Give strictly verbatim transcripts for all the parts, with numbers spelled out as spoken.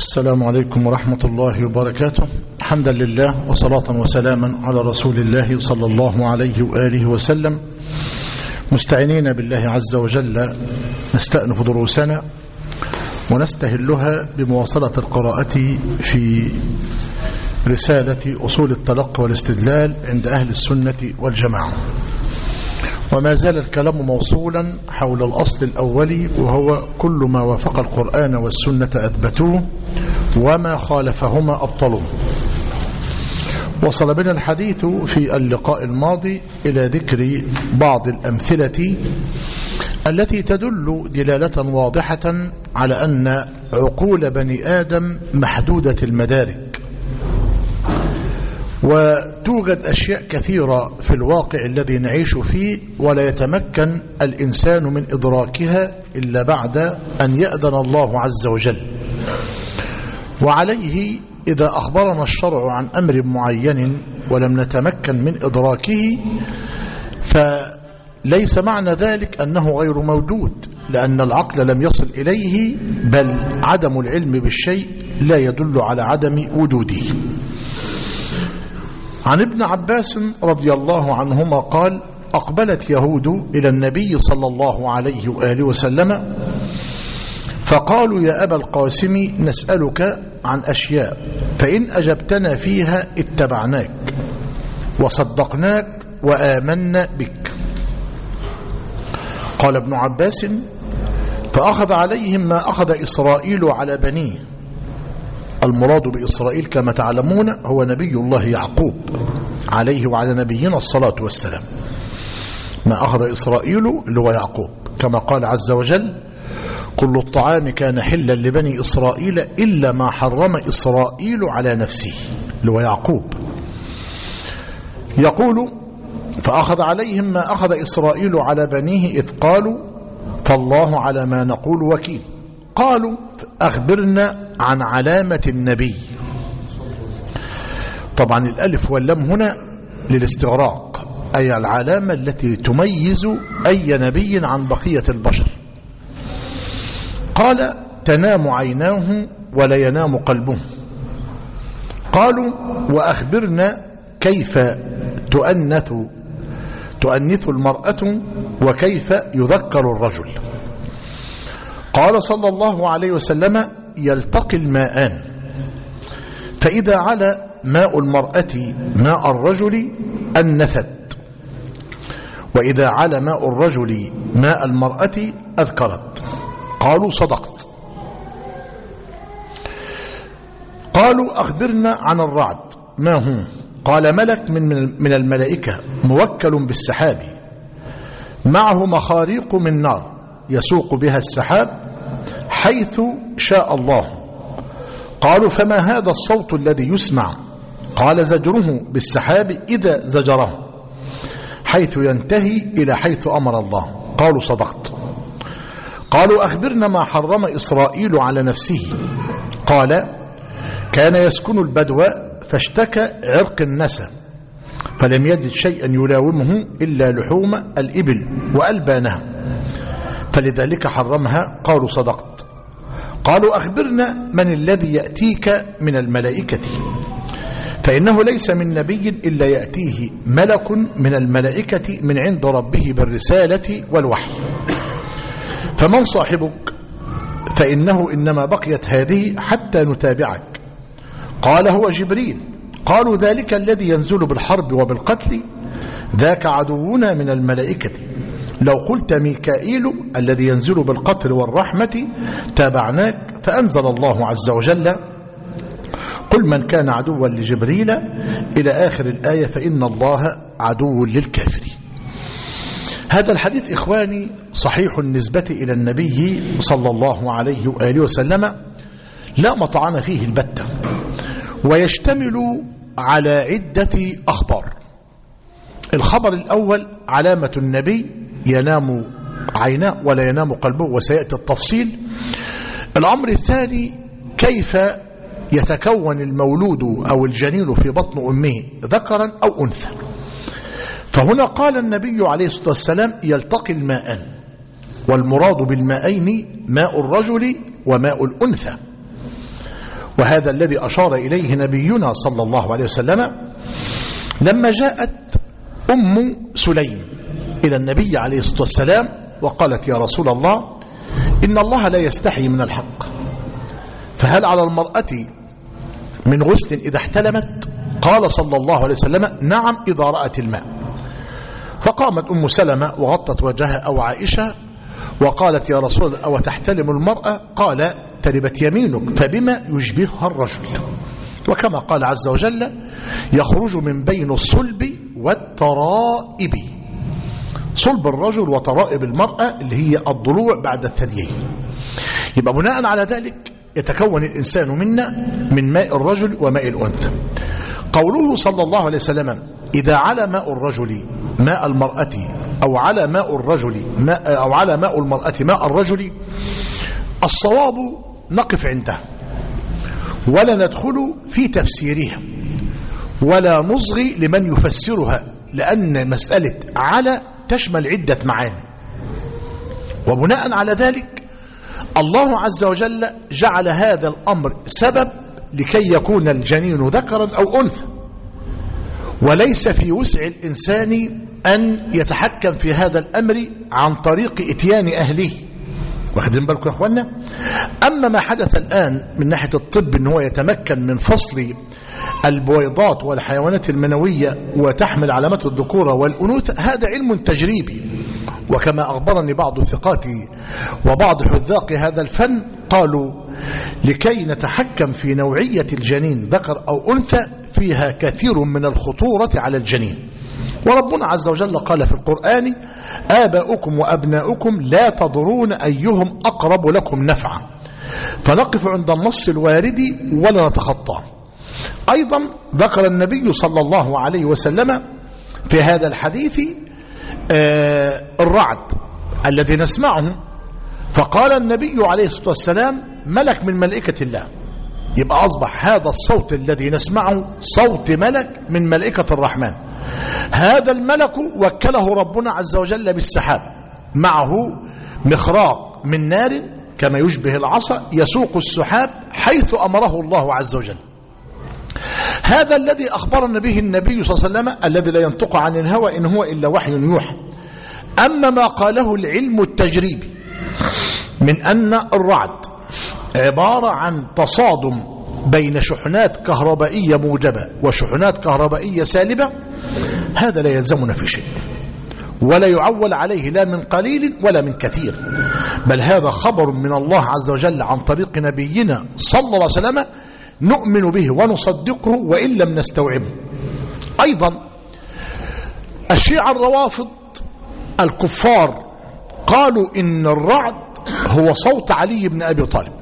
السلام عليكم ورحمة الله وبركاته. حمدا لله وصلاة وسلاما على رسول الله صلى الله عليه وآله وسلم، مستعينين بالله عز وجل نستأنف دروسنا ونستهلها بمواصلة القراءة في رسالة أصول التلقي والاستدلال عند أهل السنة والجماعة، وما زال الكلام موصولا حول الأصل الأول، وهو كل ما وافق القرآن والسنة أثبتوه وما خالفهما أبطلوه. وصل بنا الحديث في اللقاء الماضي إلى ذكر بعض الأمثلة التي تدل دلالة واضحة على أن عقول بني آدم محدودة المدارك، وتوجد أشياء كثيرة في الواقع الذي نعيش فيه ولا يتمكن الإنسان من إدراكها إلا بعد أن يأذن الله عز وجل. وعليه إذا أخبرنا الشرع عن أمر معين ولم نتمكن من إدراكه فليس معنى ذلك أنه غير موجود، لأن العقل لم يصل إليه، بل عدم العلم بالشيء لا يدل على عدم وجوده. عن ابن عباس رضي الله عنهما قال: أقبلت يهود إلى النبي صلى الله عليه وآله وسلم فقالوا: يا أبا القاسم نسألك عن أشياء، فإن أجبتنا فيها اتبعناك وصدقناك وآمنا بك. قال ابن عباس: فأخذ عليهم ما أخذ إسرائيل على بنيه. المراد بإسرائيل كما تعلمون هو نبي الله يعقوب عليه وعلى نبينا الصلاة والسلام. ما أخذ إسرائيل اللي هو يعقوب، كما قال عز وجل: كل الطعام كان حلا لبني إسرائيل إلا ما حرم إسرائيل على نفسه اللي هو يعقوب. يقول: فأخذ عليهم ما أخذ إسرائيل على بنيه إذ قالوا: فالله على ما نقول وكيل. قالوا: أخبرنا عن علامة النبي. طبعا الألف واللام هنا للاستغراق، أي العلامة التي تميز أي نبي عن بقية البشر. قال: تنام عيناه ولا ينام قلبه. قالوا: وأخبرنا كيف تؤنث تؤنث المرأة وكيف يذكر الرجل. قال صلى الله عليه وسلم: يلتقي الماءان، فإذا على ماء المرأة ماء الرجل أنثت، وإذا على ماء الرجل ماء المرأة أذكرت. قالوا: صدقت. قالوا: أخبرنا عن الرعد، ما هو؟ قال: ملك من من الملائكة موكل بالسحاب، معه مخاريق من نار يسوق بها السحاب حيث شاء الله. قالوا: فما هذا الصوت الذي يسمع؟ قال: زجره بالسحاب إذا زجره، حيث ينتهي إلى حيث أمر الله. قالوا: صدقت. قالوا: أخبرنا ما حرم إسرائيل على نفسه. قال: كان يسكن البدو فاشتكى عرق النسى، فلم يجد شيئا يلاومه إلا لحوم الإبل وألبانها، فلذلك حرمها. قالوا: صدقت. قالوا: أخبرنا من الذي يأتيك من الملائكة، فإنه ليس من نبي إلا يأتيه ملك من الملائكة من عند ربه بالرسالة والوحي، فمن صاحبك؟ فإنه إنما بقيت هذه حتى نتابعك. قال: هو جبريل. قالوا: ذلك الذي ينزل بالحرب وبالقتل، ذاك عدونا من الملائكة. لو قلت ميكائيل الذي ينزل بالقتل والرحمة تابعناك. فأنزل الله عز وجل: قل من كان عدوا لجبريل إلى آخر الآية، فإن الله عدو للكافرين. هذا الحديث إخواني صحيح النسبة إلى النبي صلى الله عليه وآله وسلم، لا مطعن فيه البتة، ويشتمل على عدة أخبار. الخبر الأول: علامة النبي ينام عيناه ولا ينام قلبه، وسيأتي التفصيل. الأمر الثاني: كيف يتكون المولود أو الجنين في بطن أمه، ذكرا أو أنثى. فهنا قال النبي عليه الصلاة والسلام: يلتقي الماءان، والمراد بالماءين ماء الرجل وماء الأنثى. وهذا الذي أشار إليه نبينا صلى الله عليه وسلم لما جاءت أم سليم إلى النبي عليه الصلاة والسلام وقالت: يا رسول الله، إن الله لا يستحي من الحق، فهل على المرأة من غسل إذا احتلمت؟ قال صلى الله عليه وسلم: نعم، إذا رأت الماء. فقامت أم سلمة وغطت وجهها أو عائشة وقالت: يا رسول الله، أو تحتلم المرأة؟ قال: تربت يمينك، فبما يشبهها الرجل. وكما قال عز وجل: يخرج من بين الصلب والترائب. صلب الرجل وترائب المرأة اللي هي الضلوع بعد الثديين. يبقى بناء على ذلك يتكون الإنسان منا من ماء الرجل وماء الأنثى. قوله صلى الله عليه وسلم: إذا على ماء الرجل ماء المرأة أو على ماء الرجل ماء أو على ماء المرأة ماء الرجل، الصواب نقف عنده ولا ندخل في تفسيرها ولا نصغي لمن يفسرها، لأن مسألة على تشمل عدة معاني. وبناء على ذلك الله عز وجل جعل هذا الأمر سبب لكي يكون الجنين ذكرا أو أنثى، وليس في وسع الإنسان أن يتحكم في هذا الأمر عن طريق إتيان أهله. واخدين بالكم يا أخوانا؟ أما ما حدث الآن من ناحية الطب أنه يتمكن من فصل البويضات والحيوانات المنوية وتحمل علامات الذكورة والأنوثة، هذا علم تجريبي. وكما أخبرني بعض الثقات وبعض حذاق هذا الفن قالوا: لكي نتحكم في نوعية الجنين ذكر أو أنثى فيها كثير من الخطورة على الجنين. وربنا عز وجل قال في القرآن: آباؤكم وأبناؤكم لا تضرون أيهم أقرب لكم نفعا. فنقف عند النص الوارد ولا نتخطاه. أيضا ذكر النبي صلى الله عليه وسلم في هذا الحديث آه الرعد الذي نسمعه، فقال النبي عليه الصلاة والسلام: ملك من ملائكة الله. يبقى أصبح هذا الصوت الذي نسمعه صوت ملك من ملائكة الرحمن. هذا الملك وكله ربنا عز وجل بالسحاب، معه مخراق من نار كما يشبه العصا يسوق السحاب حيث أمره الله عز وجل. هذا الذي أخبرنا به النبي صلى الله عليه وسلم الذي لا ينطق عن الهوى إن هو إلا وحي يوحى. أما ما قاله العلم التجريبي من أن الرعد عبارة عن تصادم بين شحنات كهربائية موجبة وشحنات كهربائية سالبة، هذا لا يلزمنا في شيء ولا يعول عليه لا من قليل ولا من كثير، بل هذا خبر من الله عز وجل عن طريق نبينا صلى الله عليه وسلم نؤمن به ونصدقه وإن لم نستوعبه. أيضا الشيعة الروافض الكفار قالوا إن الرعد هو صوت علي بن أبي طالب،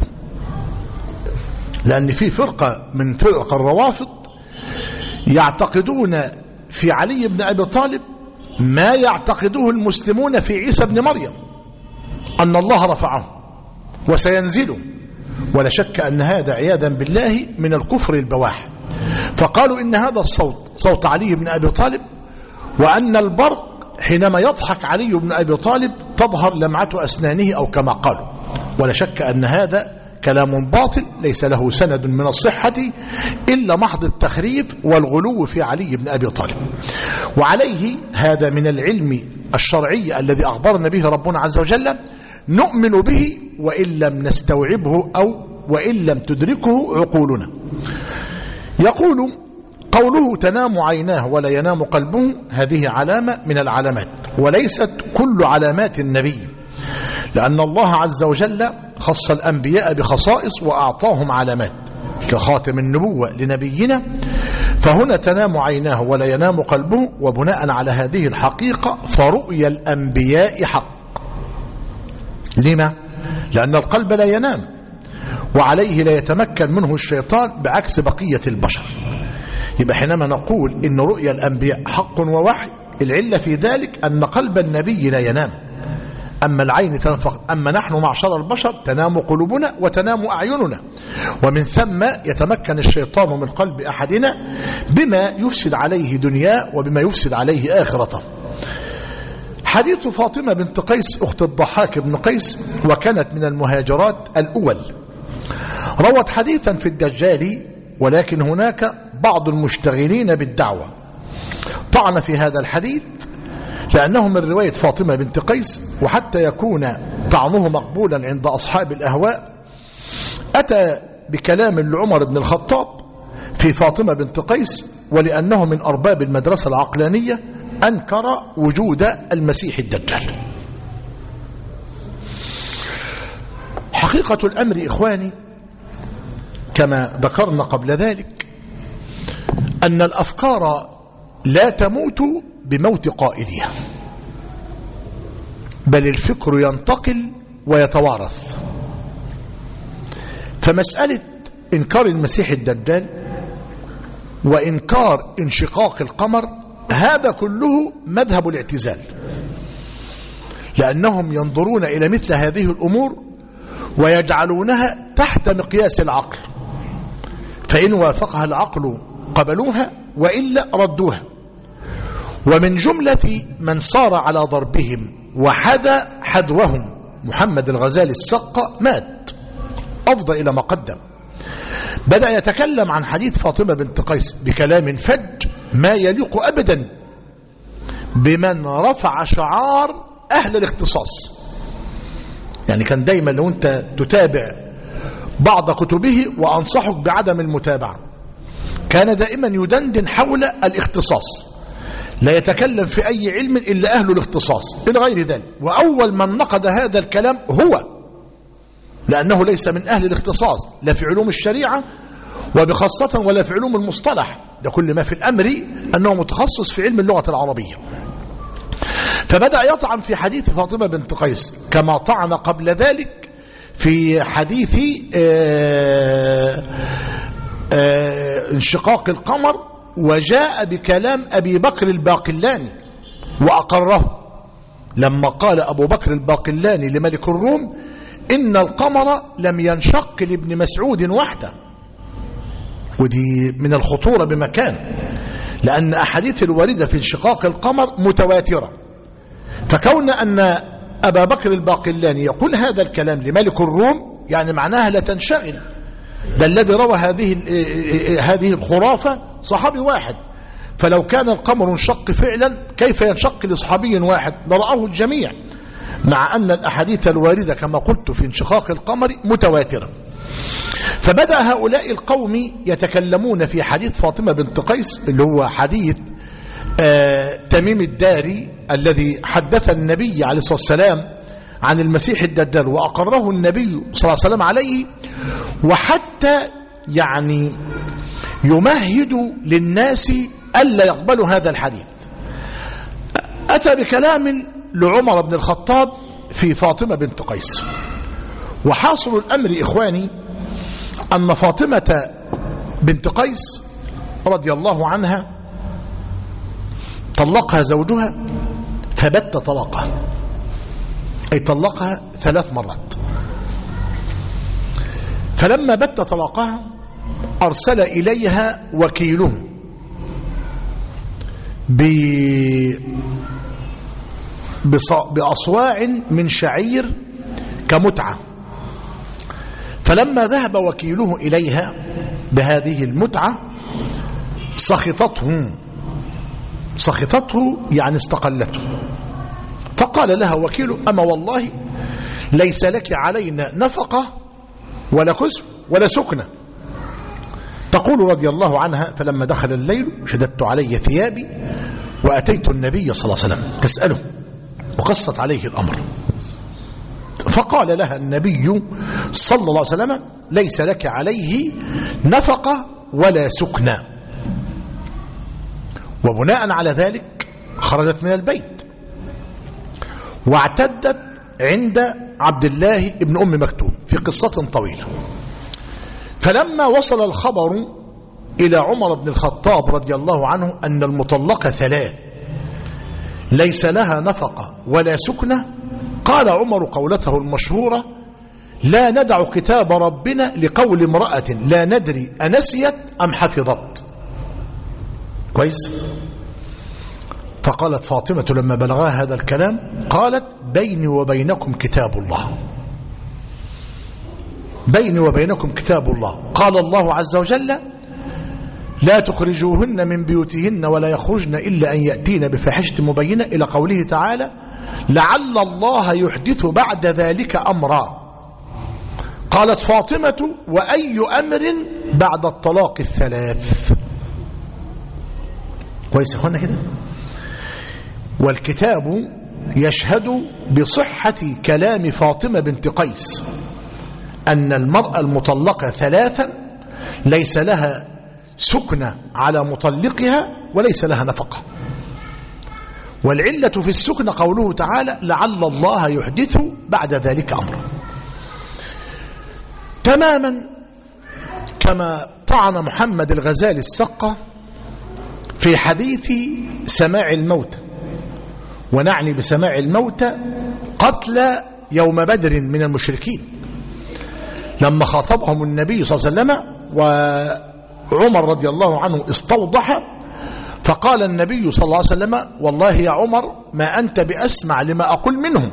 لأن في فرقة من فرق الروافض يعتقدون في علي بن أبي طالب ما يعتقده المسلمون في عيسى بن مريم، أن الله رفعه وسينزله، ولا شك أن هذا عياذا بالله من الكفر البواح. فقالوا إن هذا الصوت صوت علي بن أبي طالب، وأن البرق حينما يضحك علي بن أبي طالب تظهر لمعة أسنانه أو كما قالوا، ولا شك أن هذا كلام باطل ليس له سند من الصحة إلا محض التخريف والغلو في علي بن أبي طالب. وعليه هذا من العلم الشرعي الذي أخبرنا به ربنا عز وجل نؤمن به وإن لم نستوعبه أو وإن لم تدركه عقولنا. يقول: قوله تنام عيناه ولا ينام قلبه، هذه علامة من العلامات وليست كل علامات النبي، لأن الله عز وجل خص الأنبياء بخصائص وأعطاهم علامات كخاتم النبوة لنبينا، فهنا تنام عيناه ولا ينام قلبه. وبناء على هذه الحقيقة فرؤيا الأنبياء حق. لما؟ لأن القلب لا ينام وعليه لا يتمكن منه الشيطان بعكس بقية البشر. يبقى حينما نقول إن رؤيا الأنبياء حق ووحي، العلة في ذلك أن قلب النبي لا ينام، أما العين تنام فقط. أما نحن معشر البشر تنام قلوبنا وتنام أعيننا، ومن ثم يتمكن الشيطان من قلب أحدنا بما يفسد عليه دنياه وبما يفسد عليه آخرته. حديث فاطمة بنت قيس أخت الضحاك بن قيس، وكانت من المهاجرات الأول، روت حديثا في الدجال، ولكن هناك بعض المشتغلين بالدعوة طعن في هذا الحديث لأنه من رواية فاطمة بنت قيس، وحتى يكون طعنه مقبولا عند أصحاب الأهواء أتى بكلام لعمر بن الخطاب في فاطمة بنت قيس، ولأنه من أرباب المدرسة العقلانية أنكر وجود المسيح الدجال. حقيقة الأمر إخواني كما ذكرنا قبل ذلك أن الأفكار لا تموت بموت قائلها، بل الفكر ينتقل ويتوارث. فمسألة إنكار المسيح الدجال وإنكار انشقاق القمر هذا كله مذهب الاعتزال، لأنهم ينظرون إلى مثل هذه الأمور ويجعلونها تحت مقياس العقل، فإن وافقها العقل قبلوها وإلا ردوها. ومن جملة من صار على ضربهم وحذى حذوهم محمد الغزالي السقا مات، أفضى إلى ما قدم، بدأ يتكلم عن حديث فاطمة بنت قيس بكلام فج ما يليق أبدا بمن رفع شعار أهل الاختصاص. يعني كان دايما لو أنت تتابع بعض كتبه وأنصحك بعدم المتابعة، كان دائما يدندن حول الاختصاص، لا يتكلم في أي علم إلا أهل الاختصاص إلى غير ذلك. وأول من نقد هذا الكلام هو، لأنه ليس من أهل الاختصاص لا في علوم الشريعة وبخاصة ولا في علوم المصطلح، ده كل ما في الأمر أنه متخصص في علم اللغة العربية. فبدأ يطعن في حديث فاطمة بنت قيس كما طعن قبل ذلك في حديث آآ آآ انشقاق القمر، وجاء بكلام أبي بكر الباقلاني وأقره لما قال أبو بكر الباقلاني لملك الروم إن القمر لم ينشق لابن مسعود وحده. ودي من الخطورة بمكان، لأن أحاديث الواردة في انشقاق القمر متواترة، فكون أن أبا بكر الباقلاني يقول هذا الكلام لملك الروم يعني معناها لا تنشغل. ده الذي روى هذه هذه الخرافة صحابي واحد، فلو كان القمر انشق فعلا كيف ينشق لصحابي واحد؟ لرآه الجميع، مع أن الأحاديث الواردة كما قلت في انشقاق القمر متواترة. فبدأ هؤلاء القوم يتكلمون في حديث فاطمة بنت قيس اللي هو حديث آه تميم الداري الذي حدث النبي عليه الصلاة والسلام عن المسيح الدجال وأقره النبي صلى الله عليه وسلم عليه، وحتى يعني يمهد للناس ألا يقبلوا هذا الحديث أتى بكلام لعمر بن الخطاب في فاطمة بنت قيس. وحاصل الأمر إخواني أن فاطمة بنت قيس رضي الله عنها طلقها زوجها فبت طلقها، أي طلقها ثلاث مرات. فلما بت طلقها أرسل إليها وكيله بأصواع من شعير كمتعة. فلما ذهب وكيله إليها بهذه المتعة سخطته سخطته يعني استقلته، فقال لها وكيله أما والله ليس لك علينا نفقة ولا كسب ولا سكنة. تقول رضي الله عنها فلما دخل الليل شددت علي ثيابي وأتيت النبي صلى الله عليه وسلم تسأله وقصت عليه الأمر، فقال لها النبي صلى الله عليه وسلم ليس لك عليه نفقة ولا سكنة. وبناء على ذلك خرجت من البيت واعتدت عند عبد الله بن أم مكتوم في قصة طويلة. فلما وصل الخبر إلى عمر بن الخطاب رضي الله عنه أن المطلقة ثلاث ليس لها نفقة ولا سكنة، قال عمر قولته المشهورة لا ندع كتاب ربنا لقول امرأة لا ندري أنسيت أم حفظت. كويس. فقالت فاطمة لما بلغها هذا الكلام قالت بيني وبينكم كتاب الله، بيني وبينكم كتاب الله، قال الله عز وجل لا تخرجوهن من بيوتهن ولا يخرجن إلا أن يأتين بفاحشة مبينة إلى قوله تعالى لعل الله يحدث بعد ذلك أمرا. قالت فاطمة وأي أمر بعد الطلاق الثلاث. كويس يا اخوانا كده. والكتاب يشهد بصحة كلام فاطمة بنت قيس أن المرأة المطلقة ثلاثا ليس لها سكنة على مطلقها وليس لها نفقة. والعلة في السكنة قوله تعالى لعل الله يحدث بعد ذلك أمرا، تماما كما طعن محمد الغزالي السقة في حديث سماع الموت، ونعني بسماع الموت قتل يوم بدر من المشركين لما خاطبهم النبي صلى الله عليه وسلم وعمر رضي الله عنه استوضح، فقال النبي صلى الله عليه وسلم والله يا عمر ما أنت بأسمع لما أقول منهم.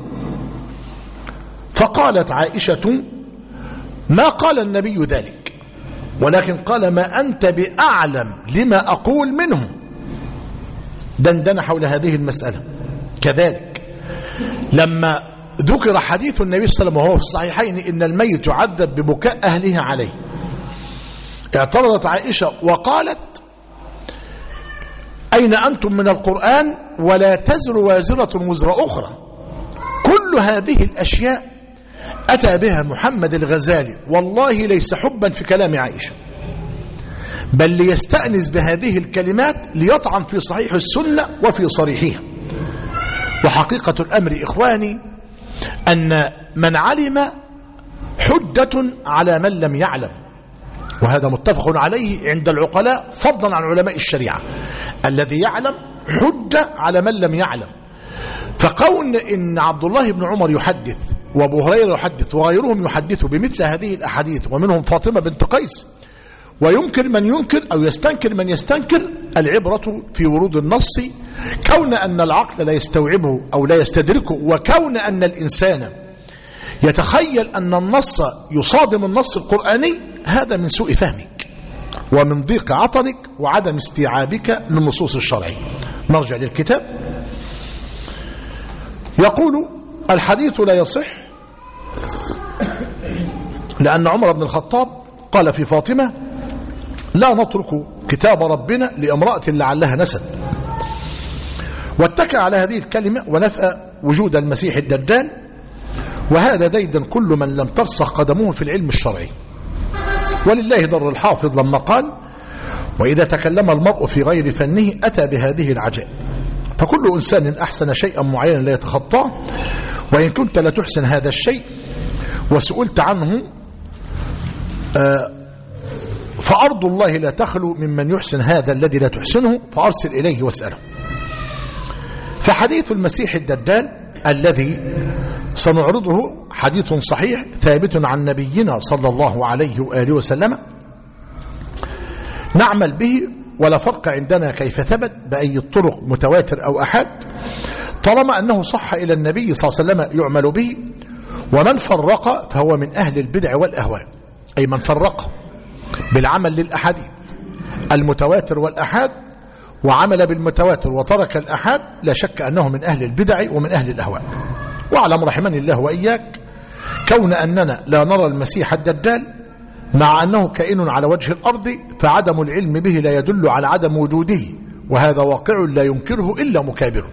فقالت عائشة ما قال النبي ذلك، ولكن قال ما أنت بأعلم لما أقول منهم. دندن حول هذه المسألة. كذلك لما ذكر حديث النبي صلى الله عليه وسلم وهو في الصحيحين إن الميت يعذب ببكاء أهله عليه، اعترضت عائشة وقالت أين أنتم من القرآن ولا تزر وازرة وزر أخرى. كل هذه الأشياء أتى بها محمد الغزالي والله ليس حبا في كلام عائشة، بل ليستأنس بهذه الكلمات ليطعن في صحيح السنة وفي صريحها. وحقيقة الأمر إخواني أن من علم حجة على من لم يعلم، وهذا متفق عليه عند العقلاء فضلا عن علماء الشريعة. الذي يعلم حجة على من لم يعلم. فقول إن عبد الله بن عمر يحدث وابو هريرة يحدث وغيرهم يحدثوا بمثل هذه الأحاديث ومنهم فاطمة بنت قيس، وينكر من ينكر أو يستنكر من يستنكر، العبرة في ورود النص، كون أن العقل لا يستوعبه أو لا يستدركه، وكون أن الإنسان يتخيل أن النص يصادم النص القرآني، هذا من سوء فهمك ومن ضيق عطنك وعدم استيعابك للنصوص الشرعية. نرجع للكتاب. يقول الحديث لا يصح لأن عمر بن الخطاب قال في فاطمة لا نترك كتاب ربنا لامرأة لعلها نسد، واتكى على هذه الكلمة ونفى وجود المسيح الدجال، وهذا ديدا كل من لم ترسخ قدمه في العلم الشرعي. ولله در الحافظ لما قال وإذا تكلم المرء في غير فنه أتى بهذه العجائب. فكل إنسان أحسن شيئا معينا لا يتخطاه، وإن كنت لا تحسن هذا الشيء وسئلت عنه فأرض الله لا تخلو ممن يحسن هذا الذي لا تحسنه، فأرسل إليه واسأله. فحديث المسيح الدجال الذي سنعرضه حديث صحيح ثابت عن نبينا صلى الله عليه وآله وسلم، نعمل به ولا فرق عندنا كيف ثبت بأي الطرق متواتر أو أحد، طالما أنه صح إلى النبي صلى الله عليه وسلم يعمل به. ومن فرق فهو من أهل البدع والأهواء، أي من فرق بالعمل للأحاديث المتواتر والأحاد وعمل بالمتواتر وترك الأحاد، لا شك أنه من أهل البدع ومن أهل الأهواء. واعلم رحمني الله وإياك كون أننا لا نرى المسيح الدجال مع أنه كائن على وجه الأرض، فعدم العلم به لا يدل على عدم وجوده، وهذا واقع لا ينكره إلا مكابر.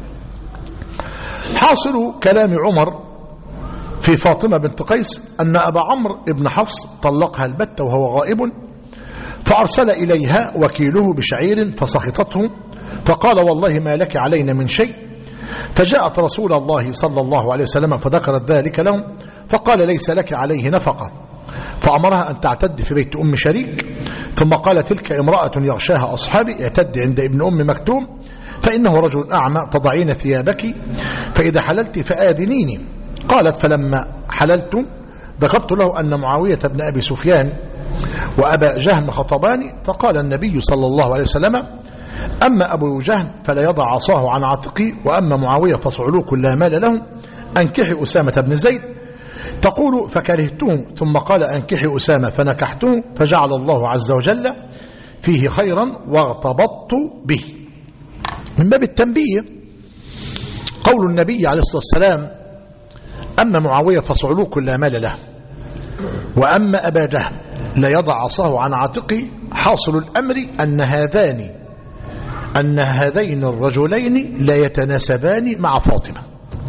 حاصل كلام عمر في فاطمة بنت قيس أن أبا عمرو بن حفص طلقها البتة وهو غائب، فأرسل إليها وكيله بشعير فسخطته، فقال والله ما لك علينا من شيء. فجاءت رسول الله صلى الله عليه وسلم فذكرت ذلك لهم، فقال ليس لك عليه نفقة، فأمرها أن تعتد في بيت أم شريك. ثم قال تلك امرأة يغشاها أصحابي، اعتد عند ابن أم مكتوم، فإنه رجل أعمى، تضعين ثيابك فإذا حللت فآذنيني. قالت فلما حللت ذكرت له أن معاوية بن أبي سفيان وأبا جهم خطباني، فقال النبي صلى الله عليه وسلم أما أبو جهم فلا يضع عصاه عن عاتقي، وأما معاوية فصعلوك لا مال له، أنكحي أسامة بن زيد. تقول فكرهته ثم قال أنكحي أسامة فنكحته فجعل الله عز وجل فيه خيرا واغتبطت به. من باب التنبيه قول النبي عليه الصلاة والسلام أما معاوية فصعلوك لا مال له وأما أبا جهل لا يضع عصاه عن عاتقه. حاصل الأمر أن هذان أن هذين الرجلين لا يتناسبان مع فاطمة.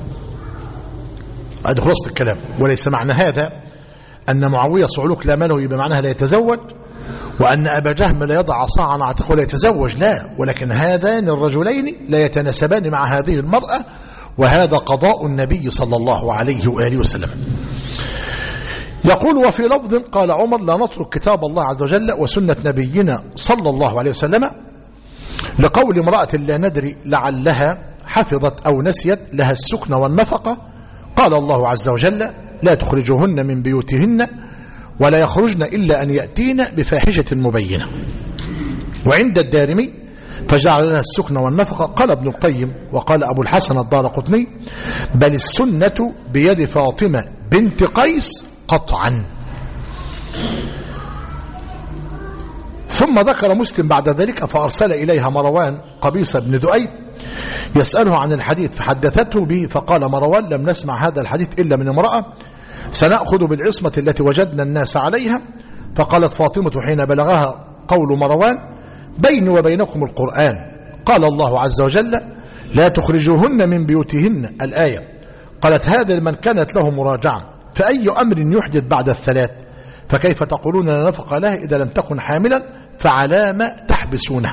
هذا خلاصة الكلام. وليس معنى هذا أن معاوية صعلوك لا ماله يبقى معناها لا يتزوج، وأن أبا جهم لا يضع عصاه عن عاتقه ولا يتزوج، لا، ولكن هذان الرجلين لا يتناسبان مع هذه المرأة، وهذا قضاء النبي صلى الله عليه وآله وسلم. يقول وفي لفظ قال عمر لا نترك كتاب الله عز وجل وسنة نبينا صلى الله عليه وسلم لقول امرأة لا ندري لعلها حفظت أو نسيت لها السكن والنفقة. قال الله عز وجل لا تخرجوهن من بيوتهن ولا يخرجن إلا أن يأتين بفاحشة مبينة. وعند الدارمي فجعل لها السكن والنفقة. قال ابن القيم وقال أبو الحسن الدارقطني بل السنة بيد فاطمة بنت قيس قطعا. ثم ذكر مسلم بعد ذلك فأرسل إليها مروان قبيصة بن دؤيب يسأله عن الحديث فحدثته به فقال مروان لم نسمع هذا الحديث إلا من امرأة سنأخذ بالعصمة التي وجدنا الناس عليها. فقالت فاطمة حين بلغها قول مروان بيني وبينكم القرآن قال الله عز وجل لا تخرجوهن من بيوتهن الآية. قالت هذا لمن كانت له مراجعة فأي أمر يحدث بعد الثلاث فكيف تقولون لا نفقة لها إذا لم تكن حاملا فعلام تحبسونه.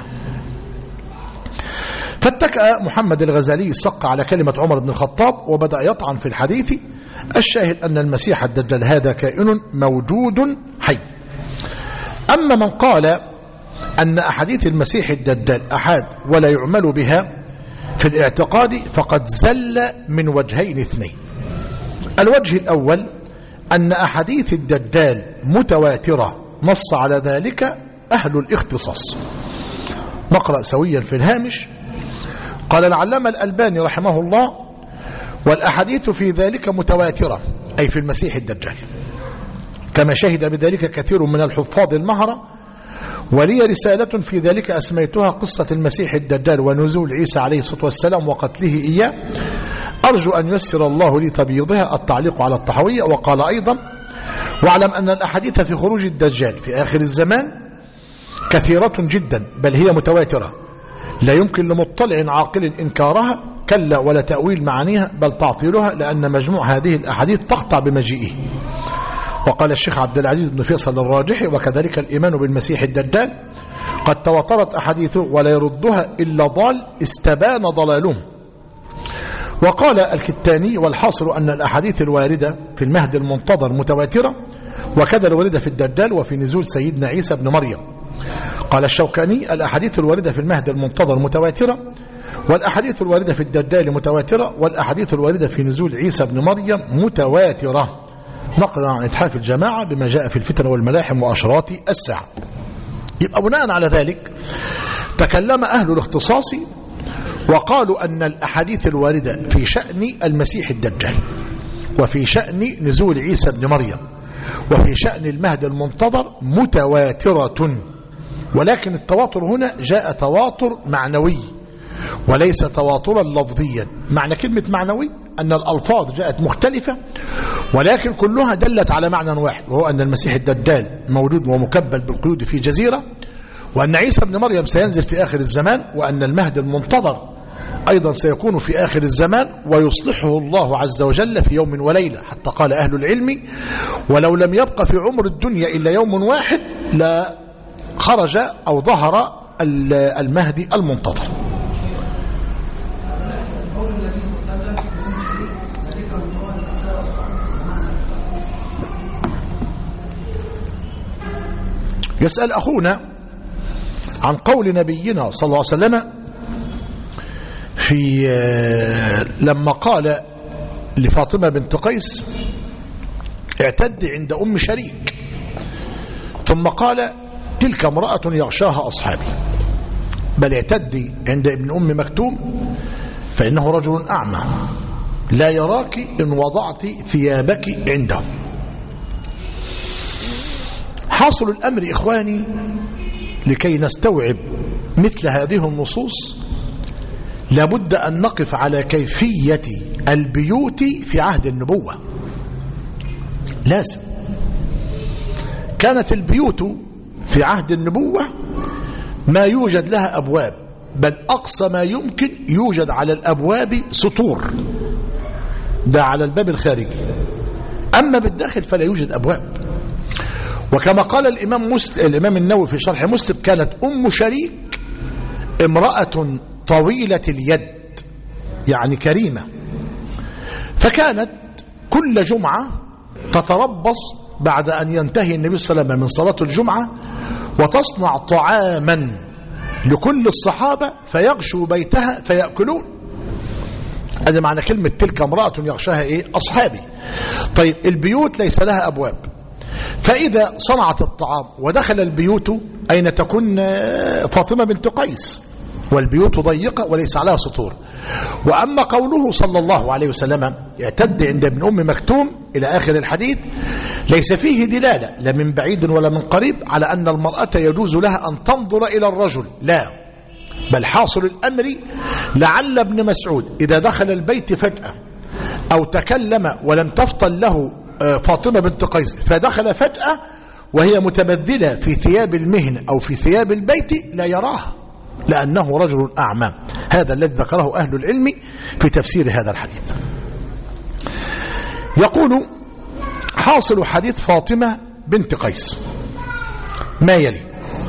فاتكأ محمد الغزالي السق على كلمة عمر بن الخطاب وبدأ يطعن في الحديث. الشاهد أن المسيح الدجال هذا كائن موجود حي. أما من قال أن أحاديث المسيح الدجال أحاد ولا يعمل بها في الاعتقاد فقد زل من وجهين اثنين. الوجه الأول أن أحاديث الدجال متواترة نص على ذلك أهل الاختصاص. نقرأ سويا في الهامش. قال العلامة الألباني رحمه الله والأحاديث في ذلك متواترة أي في المسيح الدجال كما شهد بذلك كثير من الحفاظ المهرة. ولي رسالة في ذلك أسميتها قصة المسيح الدجال ونزول عيسى عليه الصلاة والسلام وقتله إياه. أرجو أن يسر الله لي تبييضها التعليق على الطحوية. وقال أيضا واعلم أن الأحاديث في خروج الدجال في آخر الزمان كثيرة جدا بل هي متواترة لا يمكن لمطلع عاقل إنكارها كلا ولا تأويل معانيها بل تعطيلها لأن مجموع هذه الأحاديث تقطع بمجيئه. وقال الشيخ عبد العزيز بن فيصل الراجحي وكذلك الإيمان بالمسيح الدجال قد تواترت أحاديثه ولا يردها إلا ضال استبان ضلاله. وقال الكتاني والحاصل أن الأحاديث الواردة في المهد المنتظر متواترة وكذا الواردة في الدجال وفي نزول سيدنا عيسى بن مريم. قال الشوكاني الأحاديث الواردة في المهد المنتظر متواترة والأحاديث الواردة في الدجال متواترة والأحاديث الواردة في نزول عيسى بن مريم متواترة. نقلا عن إتحاف الجماعة بما جاء في الفتن والملاحم وأشراط الساعة. يبقى بناء على ذلك تكلم أهل الاختصاص وقالوا أن الأحاديث الواردة في شأن المسيح الدجال وفي شأن نزول عيسى بن مريم وفي شأن المهد المنتظر متواترة. ولكن التواتر هنا جاء تواتر معنوي وليس تواترا لفظيا. معنى كلمة معنوي أن الألفاظ جاءت مختلفة ولكن كلها دلت على معنى واحد وهو أن المسيح الدجال موجود ومكبل بالقيود في جزيرة وأن عيسى بن مريم سينزل في آخر الزمان وأن المهد المنتظر أيضا سيكون في آخر الزمان ويصلحه الله عز وجل في يوم وليلة. حتى قال أهل العلم ولو لم يبقى في عمر الدنيا إلا يوم واحد لا خرج أو ظهر المهدي المنتظر. يسأل أخونا عن قول نبينا صلى الله عليه وسلم في لما قال لفاطمة بنت قيس اعتدي عند أم شريك ثم قال تلك امرأة يغشاها أصحابي بل اعتدي عند ابن أم مكتوم فإنه رجل أعمى لا يراك إن وضعت ثيابك عنده. حاصل الأمر إخواني لكي نستوعب مثل هذه النصوص لابد أن نقف على كيفية البيوت في عهد النبوة. لازم. كانت البيوت في عهد النبوة ما يوجد لها أبواب، بل أقصى ما يمكن يوجد على الأبواب سطور، ده على الباب الخارجي، أما بالداخل فلا يوجد أبواب. وكما قال الإمام مسلم الإمام النووي في شرح مسلم: كانت أم شريك امرأة طويلة اليد، يعني كريمة، فكانت كل جمعة تتربص بعد أن ينتهي النبي صلى الله عليه وسلم من صلاة الجمعة وتصنع طعاما لكل الصحابة فيغشوا بيتها فيأكلون. هذا معنى كلمة تلك امرأة يغشاها إيه؟ أصحابي. طيب البيوت ليس لها أبواب، فإذا صنعت الطعام ودخل البيوت أين تكون فاطمة بنت قيس؟ والبيوت ضيقة وليس عليها سطور. وأما قوله صلى الله عليه وسلم يعتد عند ابن أم مكتوم إلى آخر الحديث ليس فيه دلالة لا من بعيد ولا من قريب على أن المرأة يجوز لها أن تنظر إلى الرجل، لا، بل حاصل الأمر لعل ابن مسعود إذا دخل البيت فجأة أو تكلم ولم تفطن له فاطمة بنت قيس فدخل فجأة وهي متبذلة في ثياب المهن أو في ثياب البيت لا يراها لأنه رجل أعمى. هذا الذي ذكره أهل العلم في تفسير هذا الحديث. يقول حاصل حديث فاطمة بنت قيس ما يلي: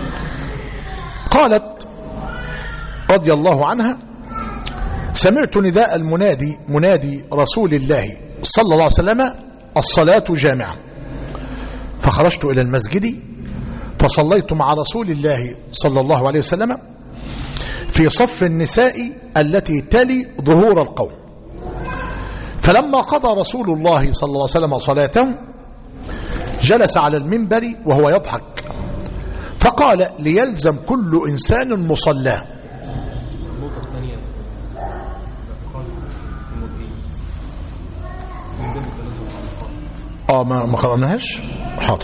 قالت رضي الله عنها: سمعت نداء المنادي منادي رسول الله صلى الله عليه وسلم: الصلاة جامعة، فخرجت إلى المسجد فصليت مع رسول الله صلى الله عليه وسلم في صف النساء التي تلي ظهور القوم، فلما قضى رسول الله صلى الله عليه وسلم صلاته جلس على المنبر وهو يضحك فقال: ليلزم كل إنسان مصلاه. اه ما ما قرأناهاش. حاضر.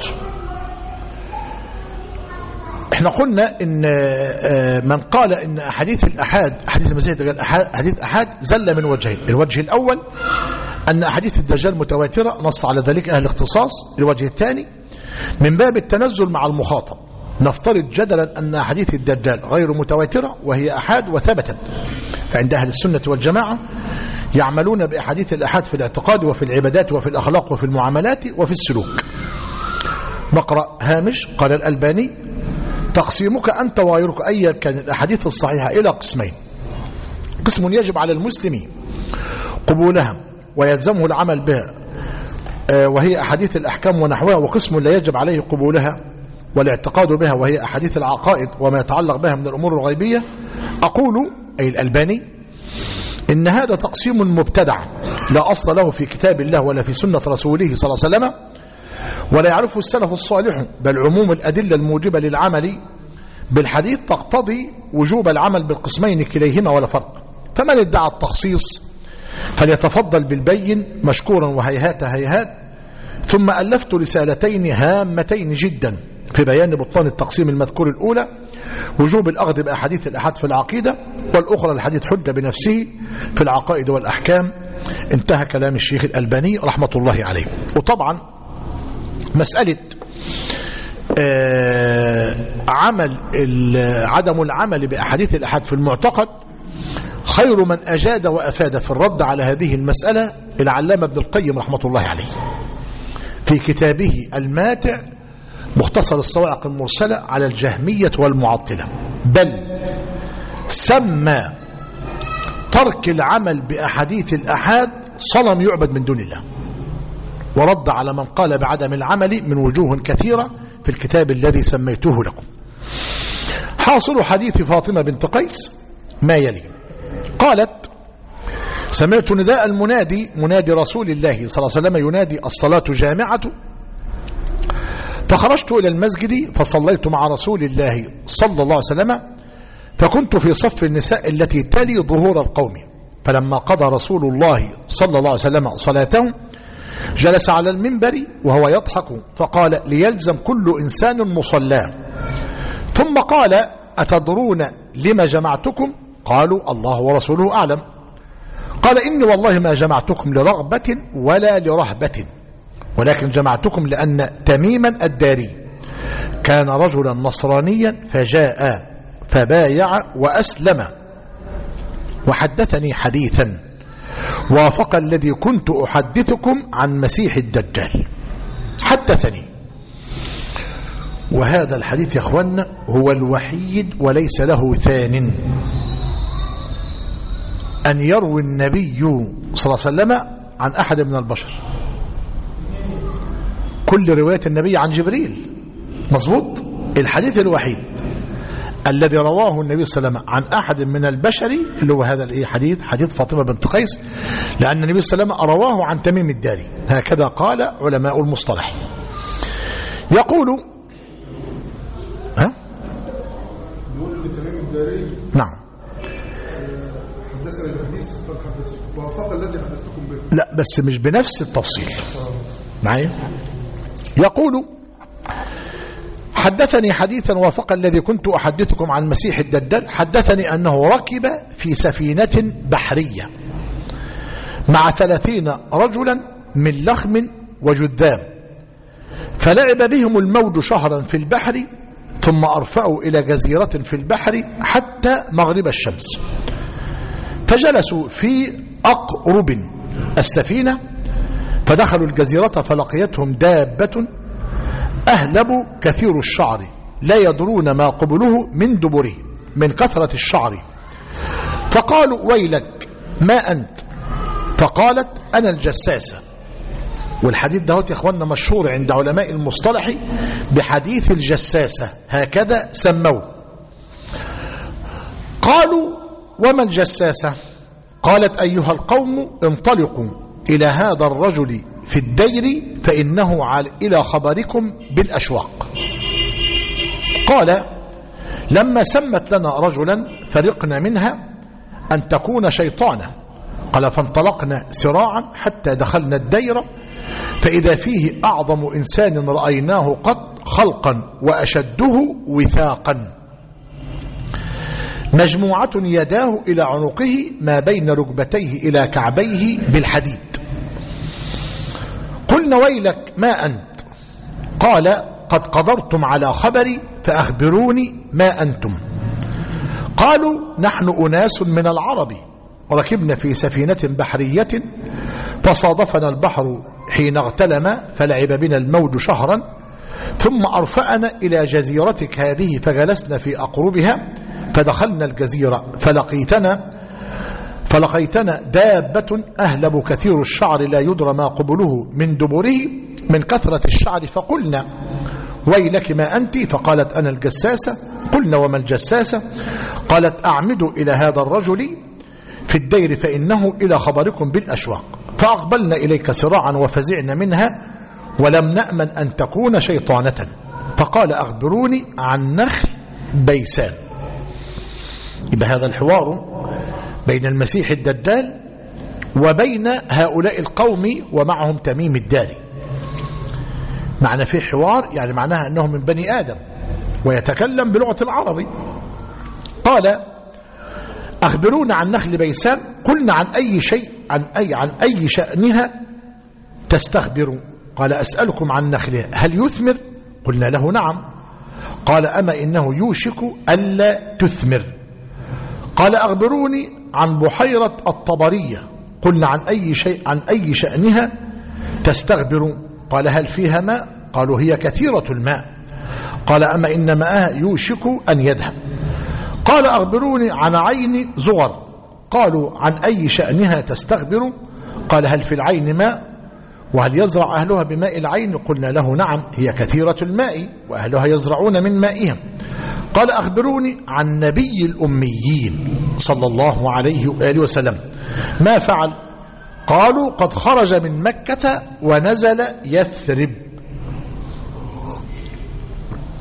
احنا قلنا ان من قال ان احاديث الاحاد حديث المسيح الدجال حديث احاد زل من وجهين. الوجه الاول ان احاديث الدجال متواتره نص على ذلك اهل الاختصاص. الوجه الثاني من باب التنزل مع المخاطب، نفترض جدلا ان احاديث الدجال غير متواتره وهي احاد وثبتت، فعند اهل السنه والجماعه يعملون باحاديث الاحاد في الاعتقاد وفي العبادات وفي الاخلاق وفي المعاملات وفي السلوك. نقرأ هامش. قال الألباني: تقسيمك أنت وغيرك أيا كان الأحاديث الصحيحة إلى قسمين: قسم يجب على المسلمين قبولها ويلزمه العمل بها وهي أحاديث الأحكام ونحوها، وقسم لا يجب عليه قبولها والاعتقاد بها وهي أحاديث العقائد وما يتعلق بها من الأمور الغيبية. أقول أي الألباني إن هذا تقسيم مبتدع لا أصل له في كتاب الله ولا في سنة رسوله صلى الله عليه وسلم ولا يعرفه السلف الصالح، بل عموم الأدلة الموجبة للعمل بالحديث تقتضي وجوب العمل بالقسمين كليهما ولا فرق. فمن ادعى التخصيص فليتفضل بالبين مشكورا وهيهات هيهات. ثم ألفت رسالتين هامتين جدا في بيان بطلان التقسيم المذكور: الأولى وجوب الأخذ بأحاديث الأحاد في العقيدة، والأخرى الحديث حجة بنفسه في العقائد والأحكام. انتهى كلام الشيخ الألباني رحمة الله عليه. وطبعا مسألة عمل عدم العمل بأحاديث الأحاد في المعتقد خير من أجاد وأفاد في الرد على هذه المسألة العلامة ابن القيم رحمة الله عليه في كتابه الماتع مختصر الصواعق المرسلة على الجهمية والمعطلة، بل سمى ترك العمل بأحاديث الأحاد صنم يعبد من دون الله، ورد على من قال بعدم العمل من وجوه كثيرة في الكتاب الذي سميته لكم. حاصل حديث فاطمة بنت قيس ما يلي: قالت: سمعت نداء المنادي منادي رسول الله صلى الله عليه وسلم ينادي: الصلاة جامعة، فخرجت إلى المسجد فصليت مع رسول الله صلى الله عليه وسلم، فكنت في صف النساء التي تلي ظهور القوم، فلما قضى رسول الله صلى الله عليه وسلم صلاته جلس على المنبر وهو يضحك فقال ليلزم كل إنسان مصلاه. ثم قال أتدرون لما جمعتكم؟ قالوا الله ورسوله أعلم. قال إني والله ما جمعتكم لرغبة ولا لرهبة، ولكن جمعتكم لأن تميما الداري كان رجلا نصرانيا فجاء فبايع وأسلم وحدثني حديثا وافق الذي كنت أحدثكم عن مسيح الدجال. حدثني، وهذا الحديث يا أخوانا هو الوحيد وليس له ثان أن يروي النبي صلى الله عليه وسلم عن أحد من البشر. كل رواية النبي عن جبريل مظبوط. الحديث الوحيد الذي رواه النبي صلى الله عليه وسلم عن أحد من البشر اللي هو هذا الحديث، حديث فاطمة بنت قيس، لأن النبي صلى الله عليه وسلم رواه عن تميم الداري. هكذا قال علماء المصطلح. يقول ها؟ نعم. حدثنا الحديث قد حدثكم وافق الذي حدثكم به. لا بس مش بنفس التفصيل معي. يقول حدثني حديثا وافق الذي كنت أحدثكم عن مسيح الدجال. حدثني أنه ركب في سفينة بحرية مع ثلاثين رجلا من لخم وجذام، فلعب بهم الموج شهرا في البحر، ثم أرفعوا إلى جزيرة في البحر حتى مغرب الشمس، فجلسوا في أقرب السفينة، فدخلوا الجزيرة فلقيتهم دابة أهلب كثير الشعر لا يدرون ما قبله من دبره من كثرة الشعر، فقالوا ويلك ما أنت؟ فقالت أنا الجساسة. والحديث ده يا إخواننا مشهور عند علماء المصطلح بحديث الجساسة، هكذا سموه. قالوا وما الجساسة؟ قالت أيها القوم انطلقوا إلى هذا الرجل في الدير فإنه إلى خبركم بالأشواق. قال لما سمت لنا رجلا فرقنا منها أن تكون شيطانا. قال فانطلقنا سراعا حتى دخلنا الدير فإذا فيه أعظم إنسان رأيناه قط خلقا وأشده وثاقا، مجموعة يداه إلى عنقه ما بين ركبتيه إلى كعبيه بالحديد. قلنا ويلك ما أنت؟ قال قد قدرتم على خبري فأخبروني ما أنتم. قالوا نحن أناس من العرب ركبنا في سفينة بحرية فصادفنا البحر حين اغتلم فلعب بنا الموج شهرا، ثم أرفأنا إلى جزيرتك هذه فجلسنا في أقربها، فدخلنا الجزيرة فلقيتنا فلقيتنا دابة أهلب كثير الشعر لا يدرى ما قبله من دبره من كثرة الشعر، فقلنا ويلك ما أنت؟ فقالت أنا الجساسة. قلنا وما الجساسة؟ قالت أعمد إلى هذا الرجل في الدير فإنه إلى خبركم بالأشواق، فأقبلنا إليك سراعا وفزعنا منها ولم نأمن أن تكون شيطانة. فقال أخبروني عن نخل بيسان. يبقى هذا الحوار بين المسيح الدجال وبين هؤلاء القوم ومعهم تميم الداري. معنى فيه حوار يعني معناها أنه من بني آدم ويتكلم بلغة العربي. قال أخبرونا عن نخل بيسان. قلنا عن أي شيء عن أي عن أي شأنها تستخبروا؟ قال أسألكم عن نخلها هل يثمر؟ قلنا له نعم. قال أما إنه يوشك ألا تثمر. قال أخبروني عن بحيرة الطبرية. قلنا عن أي شيء عن أي شأنها تستخبروا؟ قال هل فيها ماء؟ قالوا هي كثيرة الماء. قال أما إن ماءها يوشك أن يذهب. قال أخبروني عن عين زغر. قالوا عن أي شأنها تستخبروا؟ قال هل في العين ماء؟ وهل يزرع أهلها بماء العين؟ قلنا له نعم هي كثيرة الماء وأهلها يزرعون من مائها. قال أخبروني عن نبي الأميين صلى الله عليه وآله وسلم ما فعل؟ قالوا قد خرج من مكة ونزل يثرب.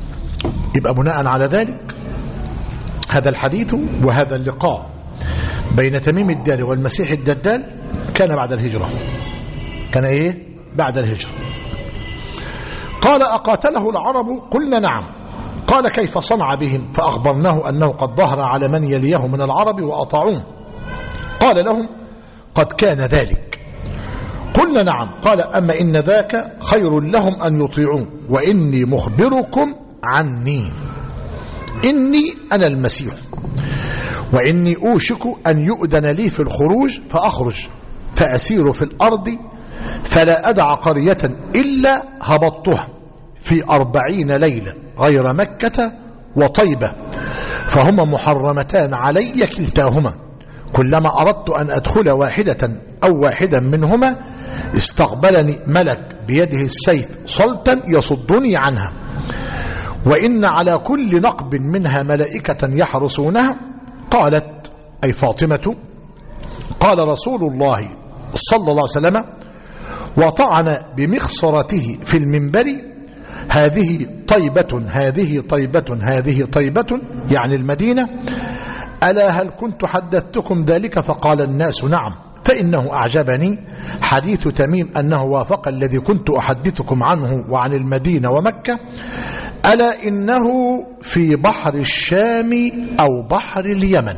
يبقى بناء على ذلك هذا الحديث وهذا اللقاء بين تميم الداري والمسيح الدجال كان بعد الهجرة. كان إيه؟ بعد الهجرة. قال أقاتله العرب؟ قلنا نعم. قال كيف صنع بهم؟ فأخبرناه أنه قد ظهر على من يليه من العرب وأطاعوه. قال لهم قد كان ذلك؟ قلنا نعم. قال أما إن ذاك خير لهم أن يطيعون، وإني مخبركم عني، إني أنا المسيح، وإني أوشك أن يؤذن لي في الخروج فأخرج فأسير في الأرض فلا أدع قرية إلا هبطتها في أربعين ليلة غير مكة وطيبة، فهما محرمتان علي كلتاهما، كلما أردت أن أدخل واحدة أو واحدا منهما استقبلني ملك بيده السيف صلتا يصدني عنها، وإن على كل نقب منها ملائكة يحرسونها. قالت أي فاطمة قال رسول الله صلى الله عليه وسلم وطعن بمخصرته في المنبر هذه طيبة هذه طيبة هذه طيبة، يعني المدينة، ألا هل كنت حدثتكم ذلك؟ فقال الناس نعم، فإنه أعجبني حديث تميم أنه وافق الذي كنت أحدثكم عنه وعن المدينة ومكة، ألا إنه في بحر الشام أو بحر اليمن.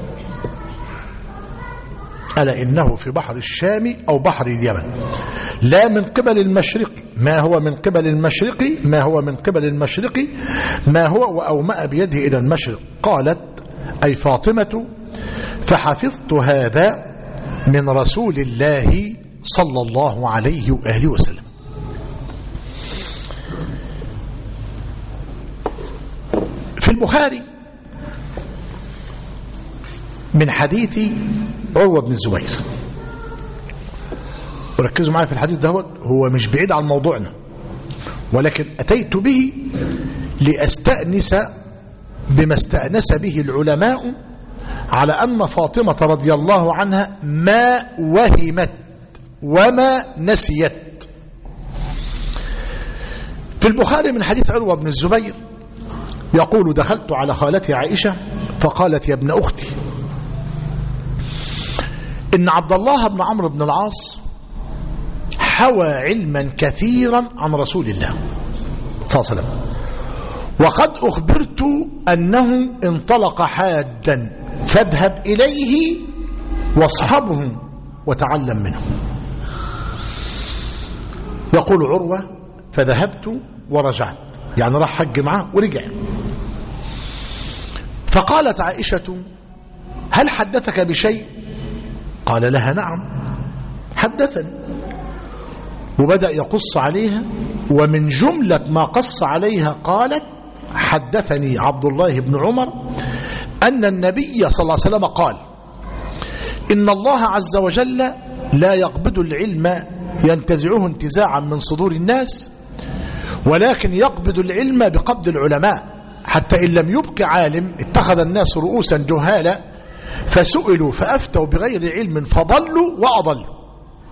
ألا إنه في بحر الشام أو بحر اليمن، لا من قبل المشرق. ما هو من قبل المشرق؟ ما هو من قبل المشرق ما هو وأومأ بيده إلى المشرق. قالت أي فاطمة فحفظت هذا من رسول الله صلى الله عليه وآله وسلم. في البخاري من حديث عروة بن الزبير، وركزوا معي في الحديث ده، هو مش بعيد عن موضوعنا، ولكن أتيت به لأستأنس بما استأنس به العلماء على أن فاطمة رضي الله عنها ما وهمت وما نسيت. في البخاري من حديث عروة بن الزبير يقول دخلت على خالتي عائشة فقالت يا ابن أختي إن عبد الله بن عمرو بن العاص حوى علما كثيرا عن رسول الله صلى الله عليه وسلم، وقد أخبرت أنه انطلق حاجا فاذهب إليه واصحبه وتعلم منه. يقول عروة فذهبت ورجعت، يعني راح حج معه ورجع. فقالت عائشة هل حدثك بشيء؟ قال لها نعم حدثني، وبدأ يقص عليها، ومن جملة ما قص عليها قالت حدثني عبد الله بن عمر أن النبي صلى الله عليه وسلم قال إن الله عز وجل لا يقبض العلم ينتزعه انتزاعا من صدور الناس، ولكن يقبض العلم بقبض العلماء، حتى إن لم يبق عالم اتخذ الناس رؤوسا جهالا فسئلوا فأفتوا بغير علم فضلوا وأضلوا.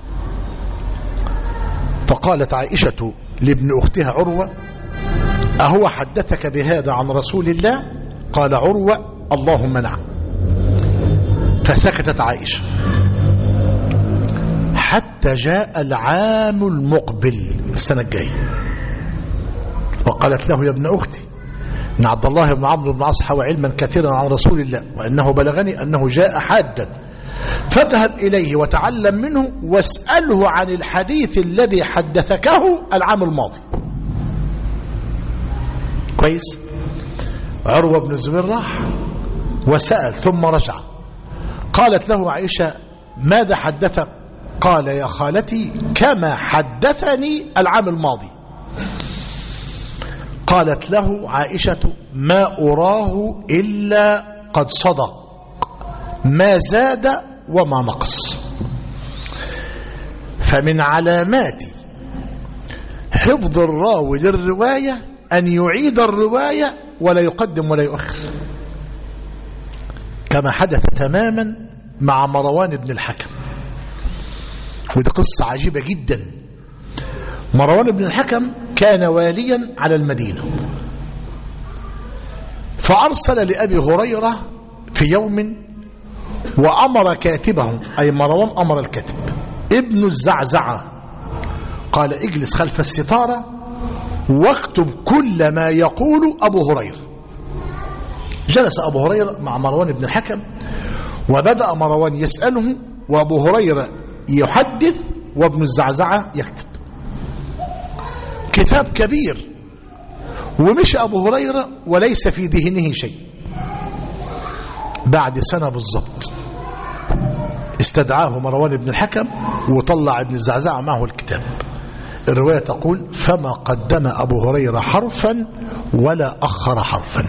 فقالت عائشة لابن أختها عروة أهو حدثك بهذا عن رسول الله؟ قال عروة اللهم نعم. فسكتت عائشة حتى جاء العام المقبل السنة الجاية، وقالت له يا ابن أختي إن عبد الله بن عمرو بن العاص حوى علما كثيرا عن رسول الله، وأنه بلغني أنه جاء حاجا فاذهب إليه وتعلم منه واسأله عن الحديث الذي حدثكه العام الماضي. كويس؟ عروة بن الزبير راح وسأل ثم رجع. قالت له عائشة ماذا حدثك؟ قال يا خالتي كما حدثني العام الماضي. قالت له عائشة ما أراه إلا قد صدق، ما زاد وما نقص. فمن علامات حفظ الراوي للرواية أن يعيد الرواية ولا يقدم ولا يؤخر، كما حدث تماما مع مروان بن الحكم. ودي قصة عجيبة جدا. مروان بن الحكم كان واليا على المدينة، فأرسل لأبي هريرة في يوم وأمر كاتبه أي مروان أمر الكاتب ابن الزعزعة قال اجلس خلف الستارة واكتب كل ما يقول أبو هريرة. جلس أبو هريرة مع مروان بن الحكم وبدأ مروان يسأله وأبو هريرة يحدث وابن الزعزعة يكتب. كتاب كبير ومشى أبو هريرة وليس في ذهنه شيء. بعد سنة بالضبط استدعاه مروان بن الحكم وطلع ابن الزعزعة معه الكتاب. الرواية تقول فما قدم أبو هريرة حرفا ولا أخر حرفا.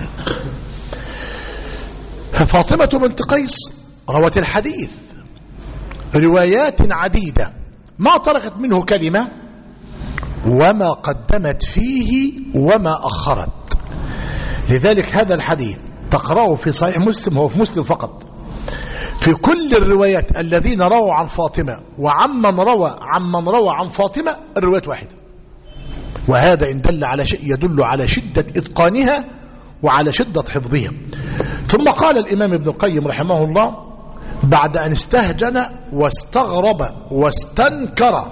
ففاطمة بنت قيس روت الحديث روايات عديدة ما تركت منه كلمة وما قدمت فيه وما أخرت. لذلك هذا الحديث تقرأه في صحيح مسلم، هو في مسلم فقط، في كل الروايات الذين رووا عن فاطمة وعمن روى عمن روى عن فاطمة الروايات واحدة. وهذا إن دل على شيء يدل على شدة إتقانها وعلى شدة حفظها. ثم قال الإمام ابن القيم رحمه الله بعد أن استهجن واستغرب واستنكر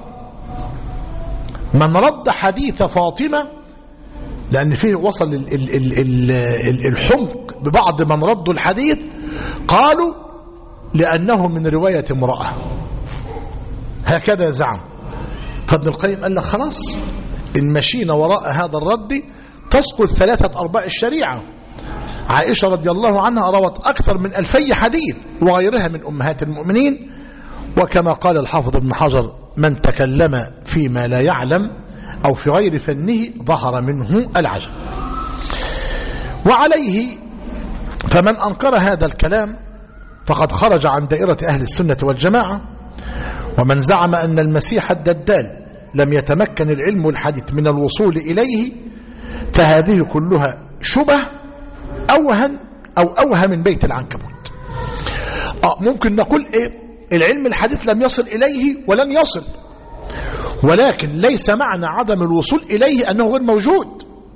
من رد حديث فاطمة، لأن فيه وصل ال ال ال ال الحمق ببعض من ردوا الحديث، قالوا لأنه من رواية امرأة، هكذا زعم. فابن القيم قال لك خلاص إن مشينا وراء هذا الرد تسقط ثلاثة أرباع الشريعة. عائشة رضي الله عنها روت أكثر من ألفي حديث وغيرها من أمهات المؤمنين. وكما قال الحافظ ابن حجر من تكلم فيما لا يعلم أو في غير فنه ظهر منه العجب. وعليه فمن أنكر هذا الكلام فقد خرج عن دائرة أهل السنة والجماعة. ومن زعم أن المسيح الدجال لم يتمكن العلم والحديث من الوصول إليه فهذه كلها شبه أوهن أو أوهى من بيت العنكبوت. آه ممكن نقول إيه العلم الحديث لم يصل إليه ولن يصل، ولكن ليس معنى عدم الوصول إليه أنه غير موجود.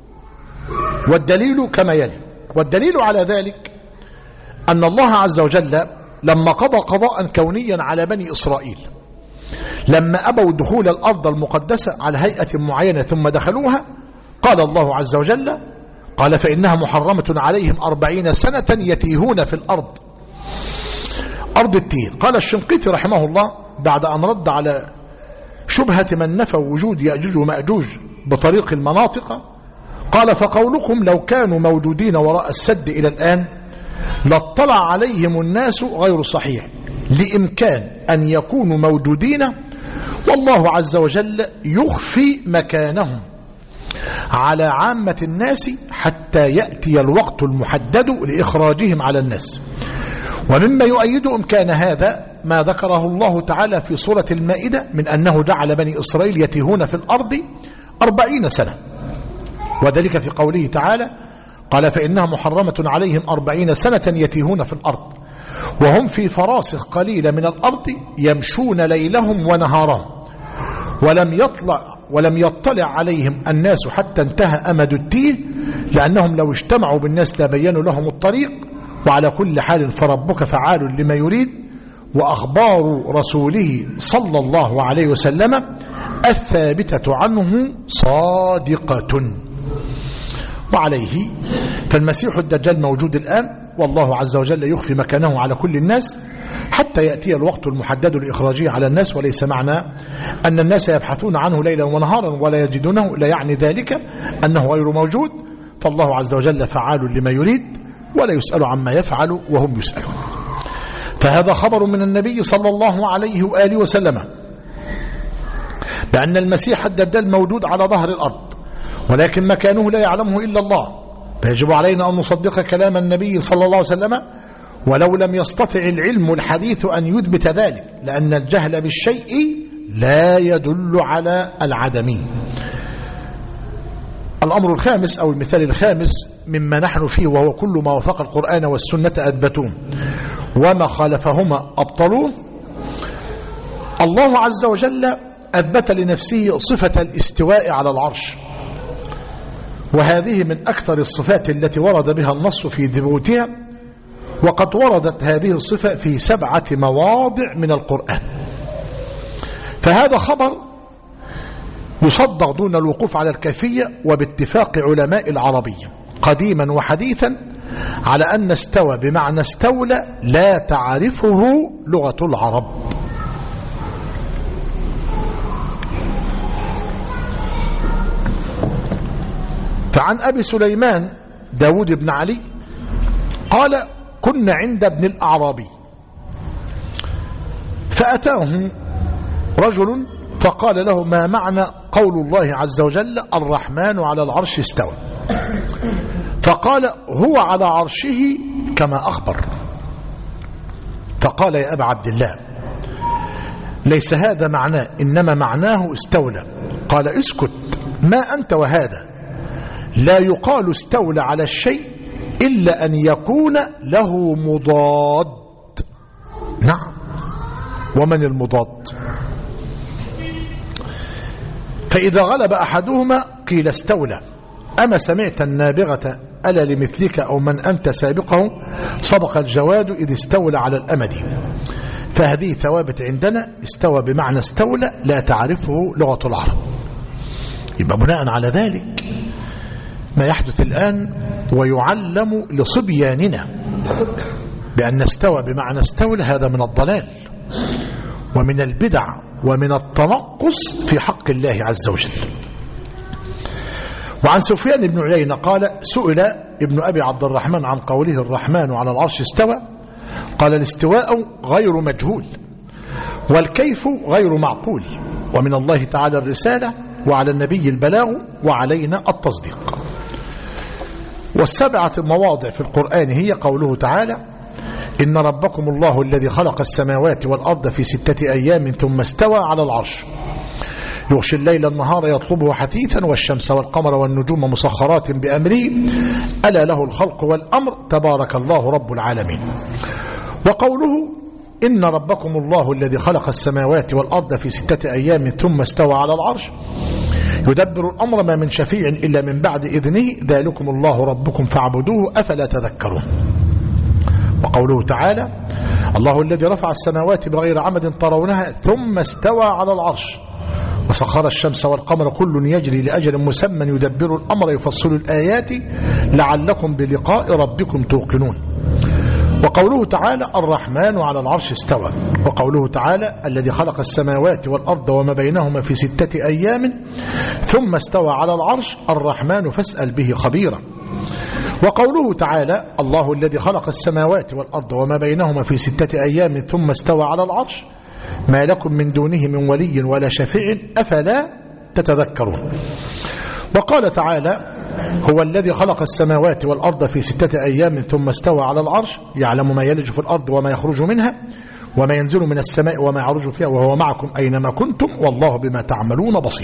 والدليل كما يلي. والدليل على ذلك أن الله عز وجل لما قضى قضاء كونيا على بني إسرائيل لما أبوا دخول الأرض المقدسة على هيئة معينة ثم دخلوها، قال الله عز وجل قال فإنها محرمة عليهم أربعين سنة يتيهون في الأرض. أرض التيه. قال الشنقيطي رحمه الله بعد أن رد على شبهة من نفى وجود يأجوج ومأجوج بطريق المناطق، قال فقولكم لو كانوا موجودين وراء السد إلى الآن لاطلع عليهم الناس غير صحيح، لإمكان أن يكونوا موجودين والله عز وجل يخفي مكانهم على عامة الناس حتى يأتي الوقت المحدد لإخراجهم على الناس. ومما يؤيد إمكان هذا ما ذكره الله تعالى في سورة المائدة من أنه جعل بني إسرائيل يتيهون في الأرض أربعين سنة، وذلك في قوله تعالى قال فإنها محرمة عليهم أربعين سنة يتيهون في الأرض وهم في فراسخ قليلة من الأرض يمشون ليلهم ونهارهم ولم يطلع ولم يطلع عليهم الناس حتى انتهى أمد التيه، لأنهم لو اجتمعوا بالناس لبينوا لهم الطريق. وعلى كل حال فربك فعال لما يريد. وأخبار رسوله صلى الله عليه وسلم الثابتة عنه صادقة. وعليه فالمسيح الدجال موجود الآن، والله عز وجل يخفي مكانه على كل الناس حتى يأتي الوقت المحدد لإخراجه على الناس. وليس معنى أن الناس يبحثون عنه ليلا ونهارا ولا يجدونه لا يعني ذلك أنه غير موجود، فالله عز وجل فعال لما يريد ولا يسأل عما يفعل وهم يسألون. فهذا خبر من النبي صلى الله عليه وآله وسلم بأن المسيح الدجال موجود على ظهر الأرض، ولكن مكانه لا يعلمه إلا الله. فيجب علينا أن نصدق كلام النبي صلى الله عليه وسلم ولو لم يستطع العلم الحديث أن يثبت ذلك، لأن الجهل بالشيء لا يدل على العدم. الأمر الخامس أو المثال الخامس مما نحن فيه، وهو كل ما وافق القرآن والسنة أثبتوه وما خالفهما أبطلوه. الله عز وجل أثبت لنفسه صفة الاستواء على العرش، وهذه من أكثر الصفات التي ورد بها النص في ثبوتها، وقد وردت هذه الصفة في سبعة مواضع من القرآن، فهذا خبر يصدق دون الوقوف على الكيفية، وباتفاق علماء العربية قديما وحديثا على أن استوى بمعنى استولى لا تعرفه لغة العرب. فعن أبي سليمان داود بن علي قال: كنا عند ابن الأعرابي فأتاه رجل فقال له: ما معنى قول الله عز وجل الرحمن على العرش استوى؟ فقال: هو على عرشه كما أخبر. فقال: يا أبا عبد الله، ليس هذا معناه، إنما معناه استولى. قال: اسكت، ما أنت وهذا، لا يقال استولى على الشيء إلا أن يكون له مضاد. نعم، ومن المضاد؟ فإذا غلب أحدهما قيل استولى. أما سمعت النابغة ألا لمثلك أو من أنت سابقه سبق الجواد إذ استولى على الأمد. فهذه ثوابت عندنا، استوى بمعنى استولى لا تعرفه لغة العرب. يبقى بناء على ذلك ما يحدث الآن ويعلم لصبياننا بأن استوى بمعنى استولى هذا من الضلال ومن البدع ومن التنقص في حق الله عز وجل. وعن سفيان بن عيينة قال: سئل ابن أبي عبد الرحمن عن قوله الرحمن على العرش استوى، قال: الاستواء غير مجهول، والكيف غير معقول، ومن الله تعالى الرسالة، وعلى النبي البلاغ، وعلينا التصديق. والسبعة مواضع في القرآن هي قوله تعالى: إن ربكم الله الذي خلق السماوات والأرض في ستة أيام ثم استوى على العرش يغشي الليل النهار يطلبه حثيثا والشمس والقمر والنجوم مسخرات بأمره ألا له الخلق والأمر تبارك الله رب العالمين. وقوله إن ربكم الله الذي خلق السماوات والأرض في ستة أيام ثم استوى على العرش يدبر الأمر ما من شفيع إلا من بعد إذنه ذلكم الله ربكم فاعبدوه أفلا تذكرون. وقوله تعالى الله الذي رفع السماوات بغير عمد ترونها ثم استوى على العرش وسخر الشمس والقمر كل يجري لأجل مسمى يدبر الأمر يفصل الآيات لعلكم بلقاء ربكم توقنون. وقوله تعالى الرحمن على العرش استوى. وقوله تعالى الذي خلق السماوات والأرض وما بينهما في ستة أيام ثم استوى على العرش الرحمن فاسأل به خبيرا. وقوله تعالى الله الذي خلق السماوات والأرض وما بينهما في ستة أيام ثم استوى على العرش ما لكم من دونه من ولي ولا شفيع أفلا تتذكرون. وقال تعالى هو الذي خلق السماوات والأرض في ستة أيام ثم استوى على العرش يعلم ما يلج في الأرض وما يخرج منها وما ينزل من السماء وما يعرج فيها وهو معكم أينما كنتم والله بما تعملون بصير.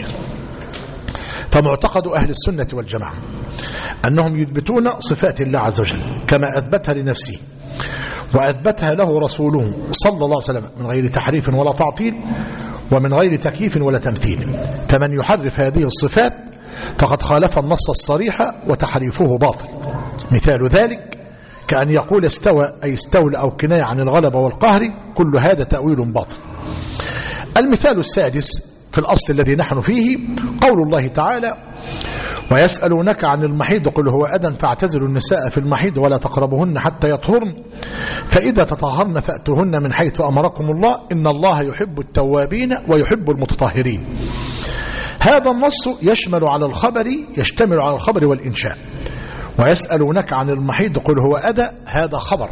فمعتقد أهل السنة والجماعة أنهم يثبتون صفات الله عز وجل كما أثبتها لنفسه وأثبتها له رسوله صلى الله عليه وسلم من غير تحريف ولا تعطيل ومن غير تكييف ولا تمثيل. فمن يحرف هذه الصفات فقد خالف النص الصريح وتحريفه باطل. مثال ذلك كأن يقول استوى أي استولى أو كناية عن الغلبة والقهر كل هذا تأويل باطل. المثال السادس في الأصل الذي نحن فيه قول الله تعالى ويسألونك عن المحيض قل هو أذى فاعتزلوا النساء في المحيض ولا تقربوهن حتى يطهرن فإذا تطهرن فأتوهن من حيث أمركم الله إن الله يحب التوابين ويحب المتطهرين. هذا النص يشمل على الخبر يشتمل على الخبر والإنشاء. ويسألونك عن المحيض قل هو أذى هذا خبر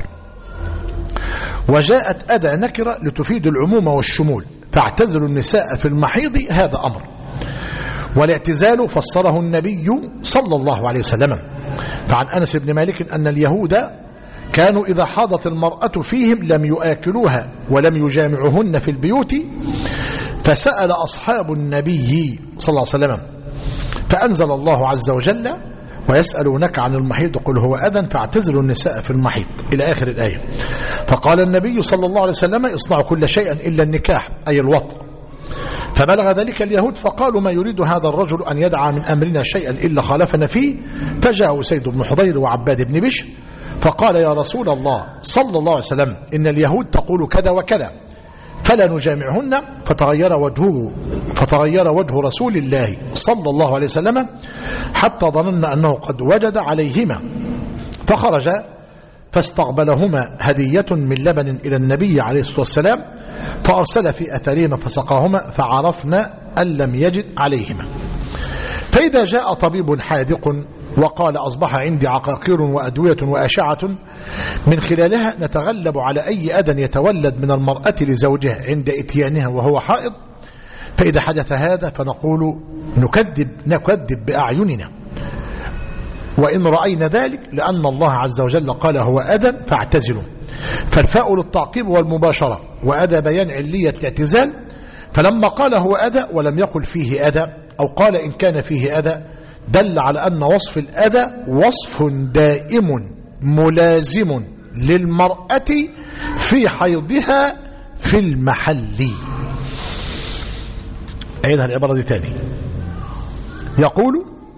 وجاءت أذى نكرة لتفيد العموم والشمول فاعتزلوا النساء في المحيض هذا أمر. والاعتزال فسره النبي صلى الله عليه وسلم. فعن أنس بن مالك أن اليهود كانوا إذا حاضت المرأة فيهم لم يآكلوها ولم يجامعهن في البيوت فسأل أصحاب النبي صلى الله عليه وسلم فأنزل الله عز وجل ويسألونك عن المحيض قل هو أذى فاعتزلوا النساء في المحيض إلى آخر الآية. فقال النبي صلى الله عليه وسلم اصنعوا كل شيء إلا النكاح أي الوطء. فبلغ ذلك اليهود فقالوا ما يريد هذا الرجل أن يدعى من أمرنا شيئا إلا خالفنا فيه. فجاءوا سيد بن حضير وعباد بن بشر فقال يا رسول الله صلى الله عليه وسلم إن اليهود تقول كذا وكذا فلا نجامعهن. فتغير وجهه فتغير وجه رسول الله صلى الله عليه وسلم حتى ظننا أنه قد وجد عليهما، فخرج فاستقبلهما هدية من لبن إلى النبي عليه الصلاة والسلام، فأرسل في أثرهما فسقاهما، فعرفنا أن لم يجد عليهما. فإذا جاء طبيب حاذق وقال أصبح عندي عقاقير وأدوية وأشعة من خلالها نتغلب على أي أذى يتولد من المرأة لزوجها عند إتيانها وهو حائض، فإذا حدث هذا فنقول نكذب نكذب بأعيننا، وإن رأينا ذلك لأن الله عز وجل قال هو أذى فاعتزلوا، فالفاء للتعقيب والمباشرة، وأذى بيان علية الاعتزال، فلما قال هو أذى ولم يقل فيه أذى أو قال إن كان فيه أذى دل على أن وصف الأذى وصف دائم ملازم للمرأة في حيضها في المحل. أيضا العبارة دي تاني، يقول